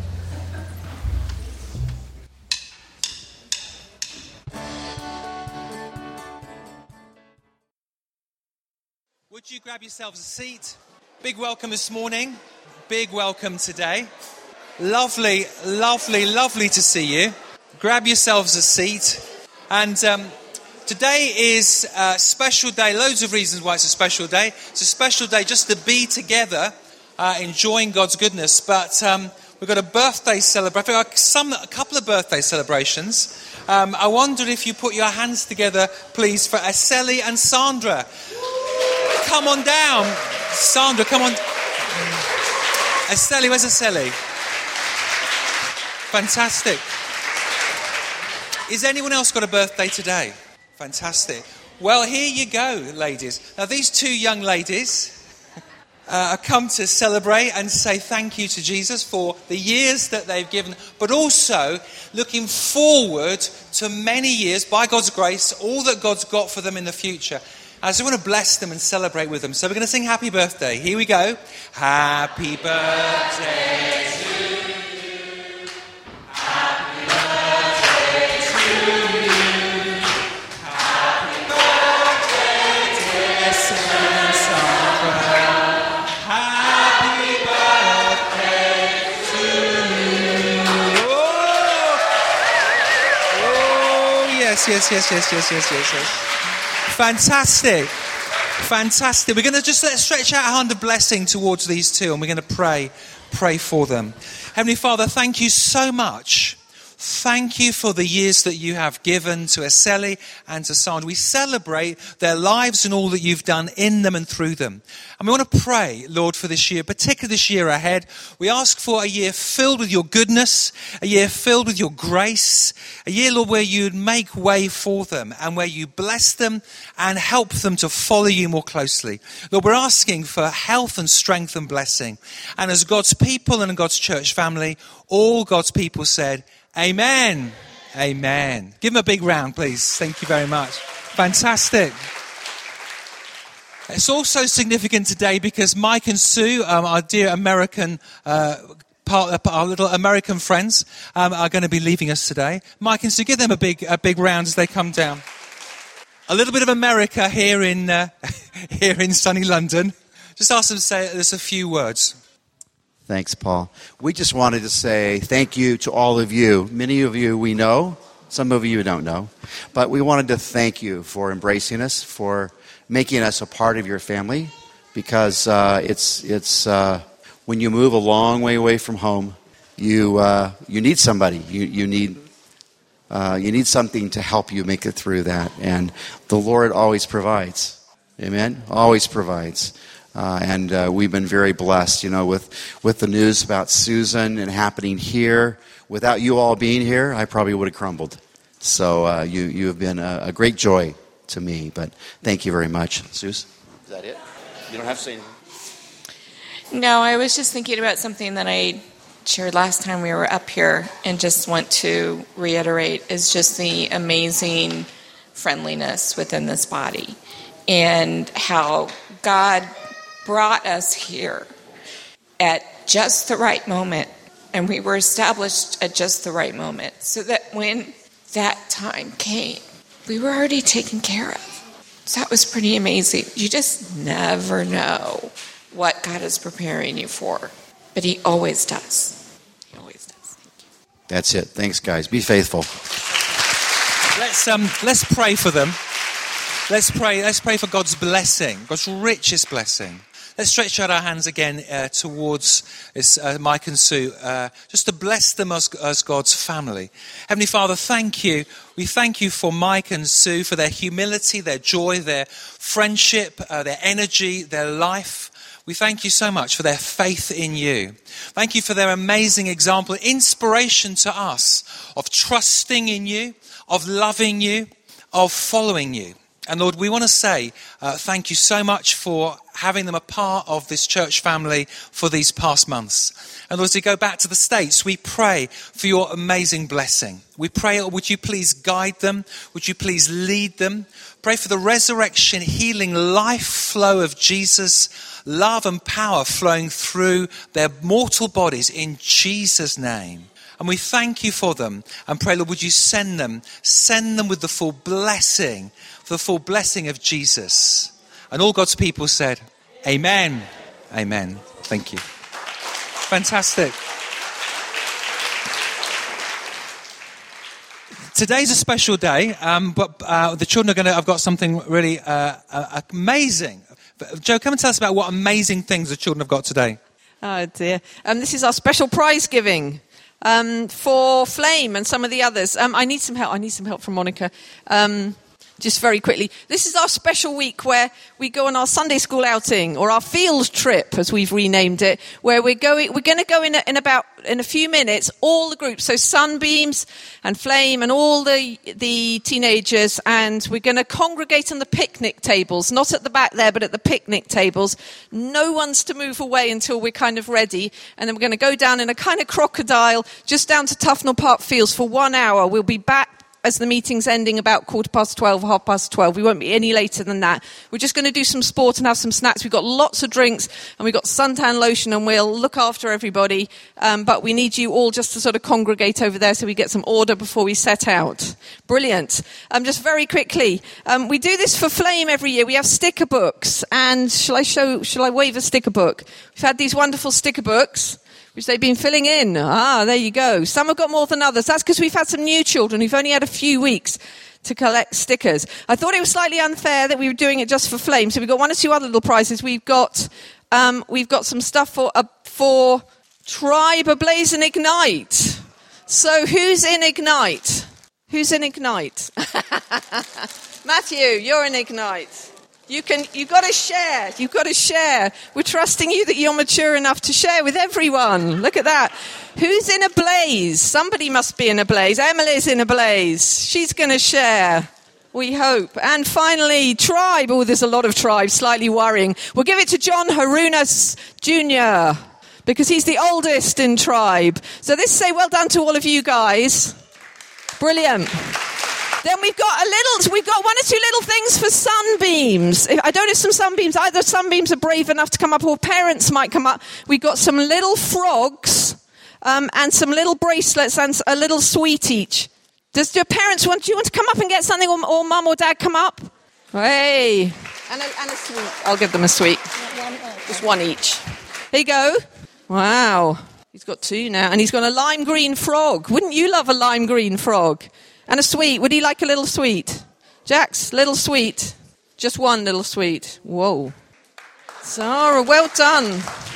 Would you grab yourselves a seat? Big welcome this morning. Big welcome today. Lovely, lovely, lovely to see you. Grab yourselves a seat. And um, today is a special day. Loads of reasons why it's a special day. It's a special day just to be together, uh, enjoying God's goodness. But um, we've got a birthday celebration. Some, a couple of birthday celebrations. Um, I wondered if you put your hands together, please, for Aseli and Sandra. Come on down. Sandra, come on. Aseli, where's Aseli? Fantastic. Is anyone else got a birthday today? Fantastic. Well, here you go, ladies. Now, these two young ladies uh, come to celebrate and say thank you to Jesus for the years that they've given, but also looking forward to many years, by God's grace, all that God's got for them in the future. I just want to bless them and celebrate with them. So we're going to sing Happy Birthday. Here we go. Happy birthday to you. Happy birthday to you. Happy birthday, dear Sandra. Happy birthday to you. Oh, oh yes, yes, yes, yes, yes, yes, yes, yes. Fantastic. Fantastic. We're going to just let's stretch out a hand of blessing towards these two, and we're going to pray, pray for them. Heavenly Father, thank you so much. Thank you for the years that you have given to Aseli and to Sandra. We celebrate their lives and all that you've done in them and through them. And we want to pray, Lord, for this year, particularly this year ahead. We ask for a year filled with your goodness, a year filled with your grace, a year, Lord, where you'd make way for them and where you bless them and help them to follow you more closely. Lord, we're asking for health and strength and blessing. And as God's people and God's church family, all God's people said, Amen. Amen. Give them a big round, please. Thank you very much. Fantastic. It's also significant today because Mike and Sue, um, our dear American, uh, part, our little American friends, um, are going to be leaving us today. Mike and Sue, give them a big, a big round as they come down. A little bit of America here in, uh, here in sunny London. Just ask them to say just a few words. Thanks, Paul. We just wanted to say thank you to all of you. Many of you we know, some of you we don't know. But we wanted to thank you for embracing us, for making us a part of your family. Because uh, it's it's uh, when you move a long way away from home, you uh, you need somebody. You you need uh, you need something to help you make it through that. And the Lord always provides. Amen? Always provides. Uh, and uh, we've been very blessed, you know, with, with the news about Susan and happening here. Without you all being here, I probably would have crumbled. So uh, you, you have been a, a great joy to me. But thank you very much. Suze, is that it? You don't have to say anything. No, I was just thinking about something that I shared last time we were up here and just want to reiterate is just the amazing friendliness within this body and how God brought us here at just the right moment, and we were established at just the right moment, so that when that time came, we were already taken care of. So that was pretty amazing. You just never know what God is preparing you for, but He always does. He always does. Thank you. That's it. Thanks, guys. Be faithful. Let's um, let's pray for them. Let's pray. Let's pray for God's blessing, God's richest blessing. Let's stretch out our hands again uh, towards this, uh, Mike and Sue, uh, just to bless them as, as God's family. Heavenly Father, thank you. We thank you for Mike and Sue, for their humility, their joy, their friendship, uh, their energy, their life. We thank you so much for their faith in you. Thank you for their amazing example, inspiration to us of trusting in you, of loving you, of following you. And Lord, we want to say uh, thank you so much for having them a part of this church family for these past months. And Lord, as we go back to the States, we pray for your amazing blessing. We pray, would you please guide them? Would you please lead them? Pray for the resurrection, healing, life flow of Jesus, love and power flowing through their mortal bodies in Jesus' name. And we thank you for them. And pray, Lord, would you send them, send them with the full blessing, the full blessing of Jesus. And all God's people said, amen. Amen. Thank you. Fantastic. Today's a special day, um, but uh, the children are going to, I've got something really uh, uh, amazing. Joe, come and tell us about what amazing things the children have got today. Oh dear. Um, this is our special prize giving. Um, for Flame and some of the others. Um, I need some help. I need some help from Monica. Um, just very quickly. This is our special week where we go on our Sunday school outing, or our field trip, as we've renamed it, where we're going. We're going to go in, a, in about in a few minutes. All the groups, so Sunbeams and Flame and all the the teenagers, and we're going to congregate on the picnic tables, not at the back there, but at the picnic tables. No one's to move away until we're kind of ready, and then we're going to go down in a kind of crocodile just down to Tufnell Park Fields for one hour. We'll be back as the meeting's ending about quarter past twelve, half past twelve. We won't be any later than that. We're just going to do some sport and have some snacks. We've got lots of drinks and we've got suntan lotion, and we'll look after everybody. Um, but we need you all just to sort of congregate over there so we get some order before we set out. Brilliant. Um, just very quickly, um, we do this for Flame every year. We have sticker books, and shall I show? Shall I wave a sticker book? We've had these wonderful sticker books, which they've been filling in. Ah, there you go. Some have got more than others. That's because we've had some new children who've only had a few weeks to collect stickers. I thought it was slightly unfair that we were doing it just for Flame, so we've got one or two other little prizes. We've got um, we've got some stuff for uh, for Tribe Ablaze and Ignite. So who's in Ignite? Who's in Ignite? Matthew, you're in Ignite. You can, you've got to share. You've got to share. We're trusting you that you're mature enough to share with everyone. Look at that. Who's in a blaze? Somebody must be in a blaze. Emily's in a blaze. She's going to share. We hope. And finally, Tribe. Oh, there's a lot of Tribe. Slightly worrying. We'll give it to John Harunas Junior because he's the oldest in Tribe. So let's say well done to all of you guys. Brilliant. Then we've got a little, we've got one or two little things for Sunbeams. I don't know if some Sunbeams, either Sunbeams are brave enough to come up or parents might come up. We've got some little frogs um, and some little bracelets and a little sweet each. Does your parents want, do you want to come up and get something, or, or mum or dad come up? Hey. And a, and a sweet. I'll give them a sweet. Just one each. There you go. Wow. He's got two now. And he's got a lime green frog. Wouldn't you love a lime green frog? And a sweet. Would he like a little sweet? Jax, little sweet. Just one little sweet. Whoa. Zara, well done.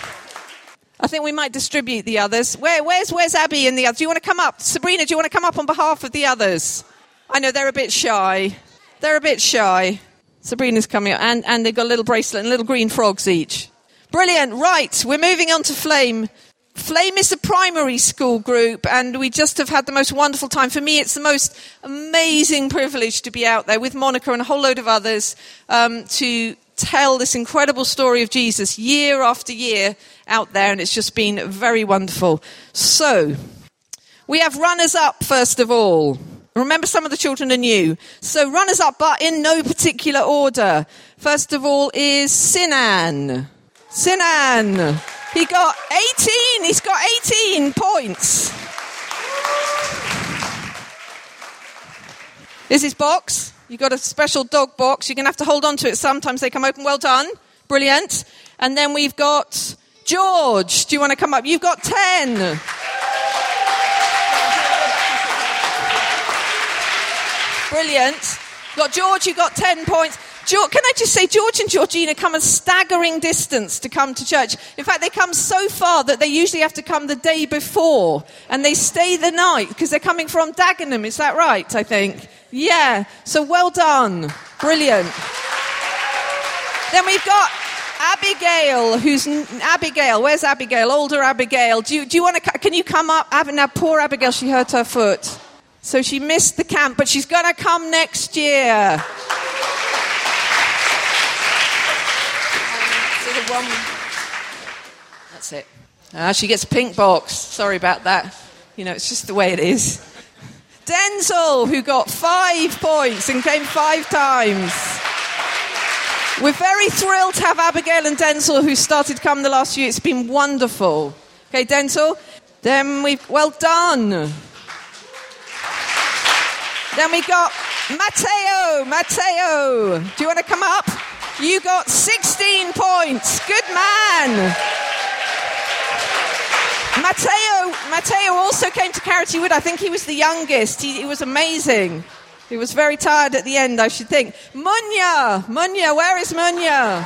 I think we might distribute the others. Where, where's, where's Abby and the others? Do you want to come up? Sabrina, do you want to come up on behalf of the others? I know they're a bit shy. They're a bit shy. Sabrina's coming up. And, and they've got a little bracelet and little green frogs each. Brilliant. Right. We're moving on to Flame. Flame is a primary school group, and we just have had the most wonderful time. For me, it's the most amazing privilege to be out there with Monica and a whole load of others um, to tell this incredible story of Jesus year after year out there, and it's just been very wonderful. So, we have runners-up, first of all. Remember, some of the children are new. So, runners-up, but in no particular order. First of all is Sinan. Sinan. He got eighteen. He's got eighteen points. Here's his box. You've got a special dog box. You're going to have to hold on to it. Sometimes they come open. Well done. Brilliant. And then we've got George. Do you want to come up? You've got ten. Brilliant. Got George, who got ten points. George, can I just say, George and Georgina come a staggering distance to come to church. In fact, they come so far that they usually have to come the day before, and they stay the night because they're coming from Dagenham. Is that right, I think? Yeah. So well done. Brilliant. Then we've got Abigail, who's Abigail. Where's Abigail? Older Abigail. Do you, do you want to? Can you come up? Now, poor Abigail, she hurt her foot, so she missed the camp, but she's going to come next year. The one. That's it. Ah, she gets a pink box. Sorry about that. You know, it's just the way it is. Denzel, who got five points and came five times. We're very thrilled to have Abigail and Denzel, who started coming the last year. It's been wonderful. Okay, Denzel. Then we've, well done. Then we got Matteo. Matteo. Do you want to come up? You got sixteen points. Good man. Matteo, Matteo also came to Carity Wood. I think he was the youngest. He, he was amazing. He was very tired at the end, I should think. Munya, Munya, where is Munya?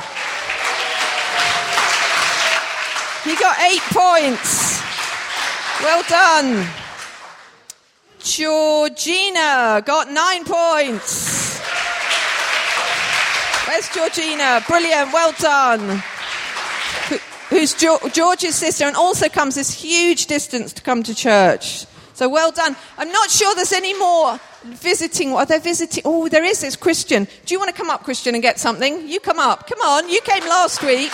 He got eight points. Well done. Georgina got nine points. Where's Georgina? Brilliant, well done. Who's George's sister and also comes this huge distance to come to church. So well done. I'm not sure there's any more visiting. Are they visiting? Oh, there is. It's Christian. Do you want to come up, Christian, and get something? You come up. Come on. You came last week.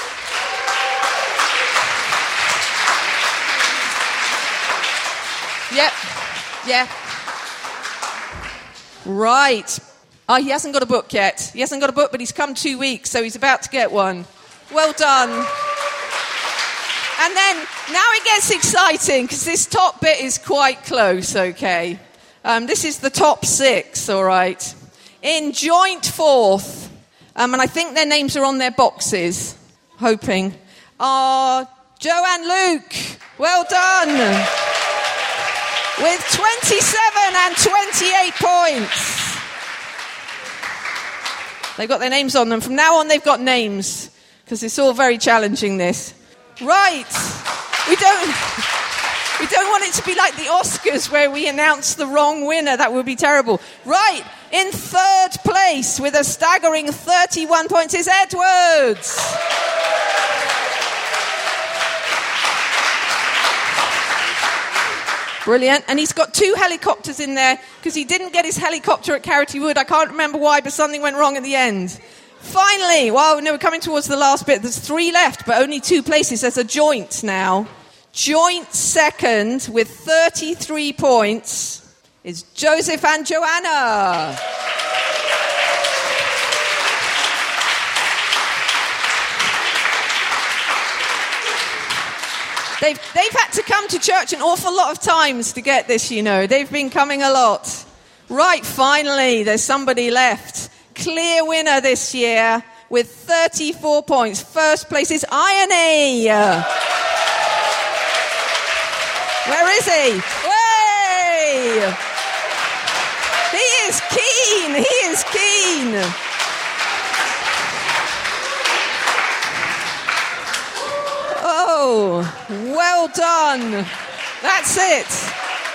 Yep. Yeah. Right. Oh, he hasn't got a book yet. He hasn't got a book, but he's come two weeks, so he's about to get one. Well done. And then, now it gets exciting, because this top bit is quite close, okay? Um, this is the top six, all right? In joint fourth, um, and I think their names are on their boxes, hoping, are Joe and Luke. Well done. With twenty-seven and twenty-eight points. They've got their names on them. From now on, they've got names, because it's all very challenging, this. Right. We don't we don't want it to be like the Oscars where we announce the wrong winner. That would be terrible. Right. In third place with a staggering thirty-one points is Edwards. Brilliant. And he's got two helicopters in there because he didn't get his helicopter at Carity Wood. I can't remember why, but something went wrong at the end. Finally, well, no, we're coming towards the last bit. There's three left, but only two places. There's a joint now. Joint second with thirty-three points is Joseph and Joanna. They've, they've had to come to church an awful lot of times to get this, you know. They've been coming a lot. Right, finally, there's somebody left. Clear winner this year with thirty-four points. First place is Ione. Where is he? Way! He is keen. He is keen. Oh, well done. That's it.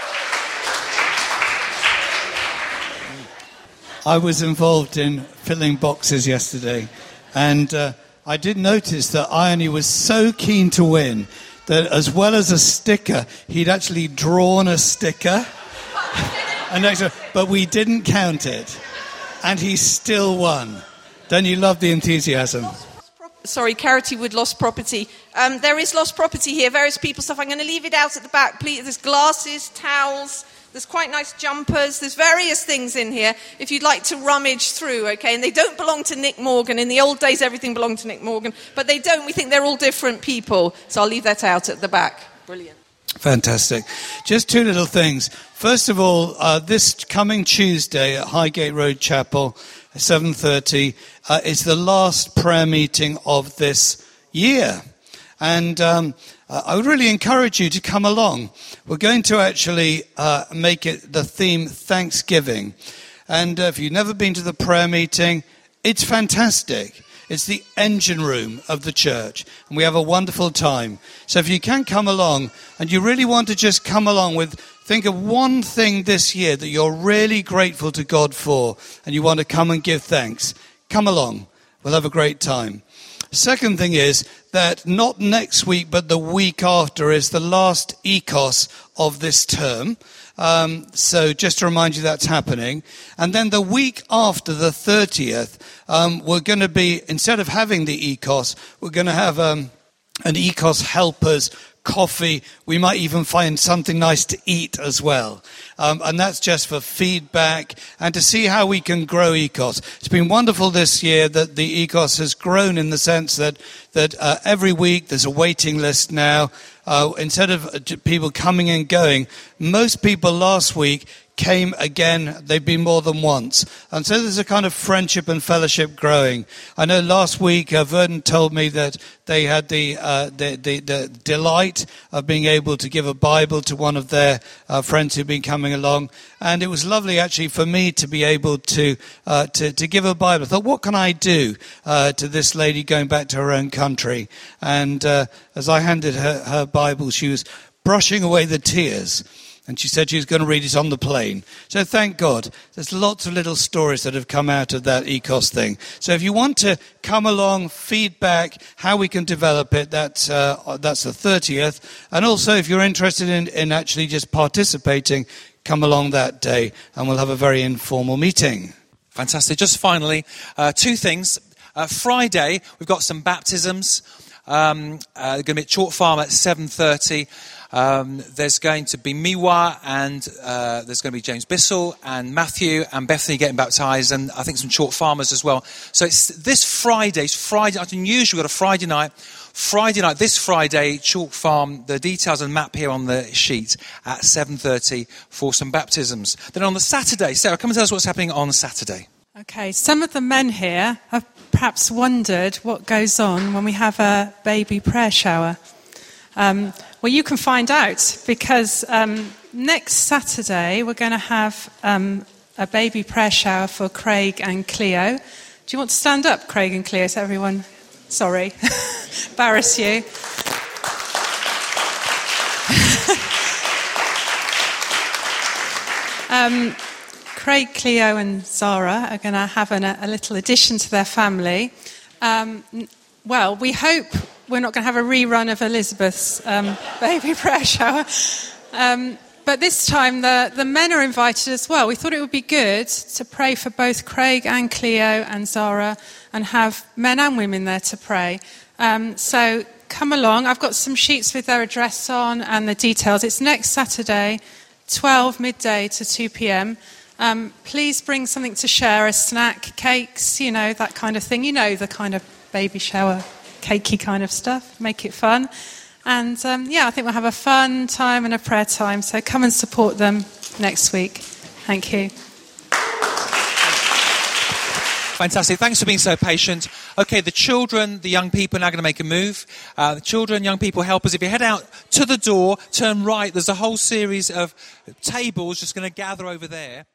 I was involved in filling boxes yesterday, and uh, I did notice that Ione was so keen to win that as well as a sticker, he'd actually drawn a sticker, and actually, but we didn't count it, and he still won. Don't you love the enthusiasm? Sorry, Carity Wood lost property. Um, there is lost property here, various people stuff. I'm going to leave it out at the back. Please, there's glasses, towels. There's quite nice jumpers. There's various things in here if you'd like to rummage through, okay? And they don't belong to Nick Morgan. In the old days, everything belonged to Nick Morgan. But they don't. We think they're all different people. So I'll leave that out at the back. Brilliant. Fantastic. Just two little things. First of all, uh, this coming Tuesday at Highgate Road Chapel, seven thirty, uh, is the last prayer meeting of this year. And um, uh, I would really encourage you to come along. We're going to actually uh, make it the theme Thanksgiving. And uh, if you've never been to the prayer meeting, it's fantastic. It's the engine room of the church, and we have a wonderful time. So if you can come along, and you really want to just come along with, think of one thing this year that you're really grateful to God for, and you want to come and give thanks, come along. We'll have a great time. Second thing is that not next week, but the week after is the last E C O S of this term. Um, so just to remind you that's happening. And then the week after the thirtieth, um, we're going to be, instead of having the E C O S, we're going to have um, an E C O S helpers coffee. We might even find something nice to eat as well. Um, and that's just for feedback and to see how we can grow E C O S. It's been wonderful this year that the E C O S has grown in the sense that, that uh, every week there's a waiting list now. Uh, instead of people coming and going, most people last week came again. They've been more than once. And so there's a kind of friendship and fellowship growing. I know last week uh, Verdant told me that they had the, uh, the, the, the delight of being able to give a Bible to one of their uh, friends who've been coming along. And it was lovely actually for me to be able to uh, to, to give a Bible. I thought, what can I do uh, to this lady going back to her own country? And uh, as I handed her her Bible, she was brushing away the tears. And she said she was going to read it on the plane. So thank God. There's lots of little stories that have come out of that E C O S thing. So if you want to come along, feedback, how we can develop it, that's, uh, that's the thirtieth. And also if you're interested in, in actually just participating, come along that day and we'll have a very informal meeting. Fantastic. Just finally, uh, two things. Uh, Friday, we've got some baptisms. Um, uh, they're going to be at Chalk Farm at seven thirty. Um, there's going to be Miwa, and uh, there's going to be James Bissell and Matthew and Bethany getting baptised, and I think some Chalk Farmers as well. So it's this Friday. It's Friday. It's unusual. We've got a Friday night. Friday night, this Friday, Chalk Farm. The details and map here on the sheet at seven thirty for some baptisms. Then on the Saturday, Sarah, come and tell us what's happening on Saturday. Okay, some of the men here have perhaps wondered what goes on when we have a baby prayer shower. Um, well, you can find out because um, next Saturday we're going to have um, a baby prayer shower for Craig and Cleo. Do you want to stand up, Craig and Cleo, so everyone... Sorry, embarrass you. um, Craig, Cleo and Zara are going to have an, a little addition to their family. Um, well, we hope we're not going to have a rerun of Elizabeth's um, baby prayer shower. Um, but this time the, the men are invited as well. We thought it would be good to pray for both Craig and Cleo and Zara and have men and women there to pray. Um, so come along. I've got some sheets with their address on and the details. It's next Saturday, twelve midday to two p.m. Um, please bring something to share, a snack, cakes, you know, that kind of thing. You know, the kind of baby shower, cakey kind of stuff. Make it fun. And, um, yeah, I think we'll have a fun time and a prayer time. So come and support them next week. Thank you. Fantastic. Thanks for being so patient. Okay, the children, the young people are now going to make a move. Uh, the children, young people, help us. If you head out to the door, turn right. There's a whole series of tables just going to gather over there.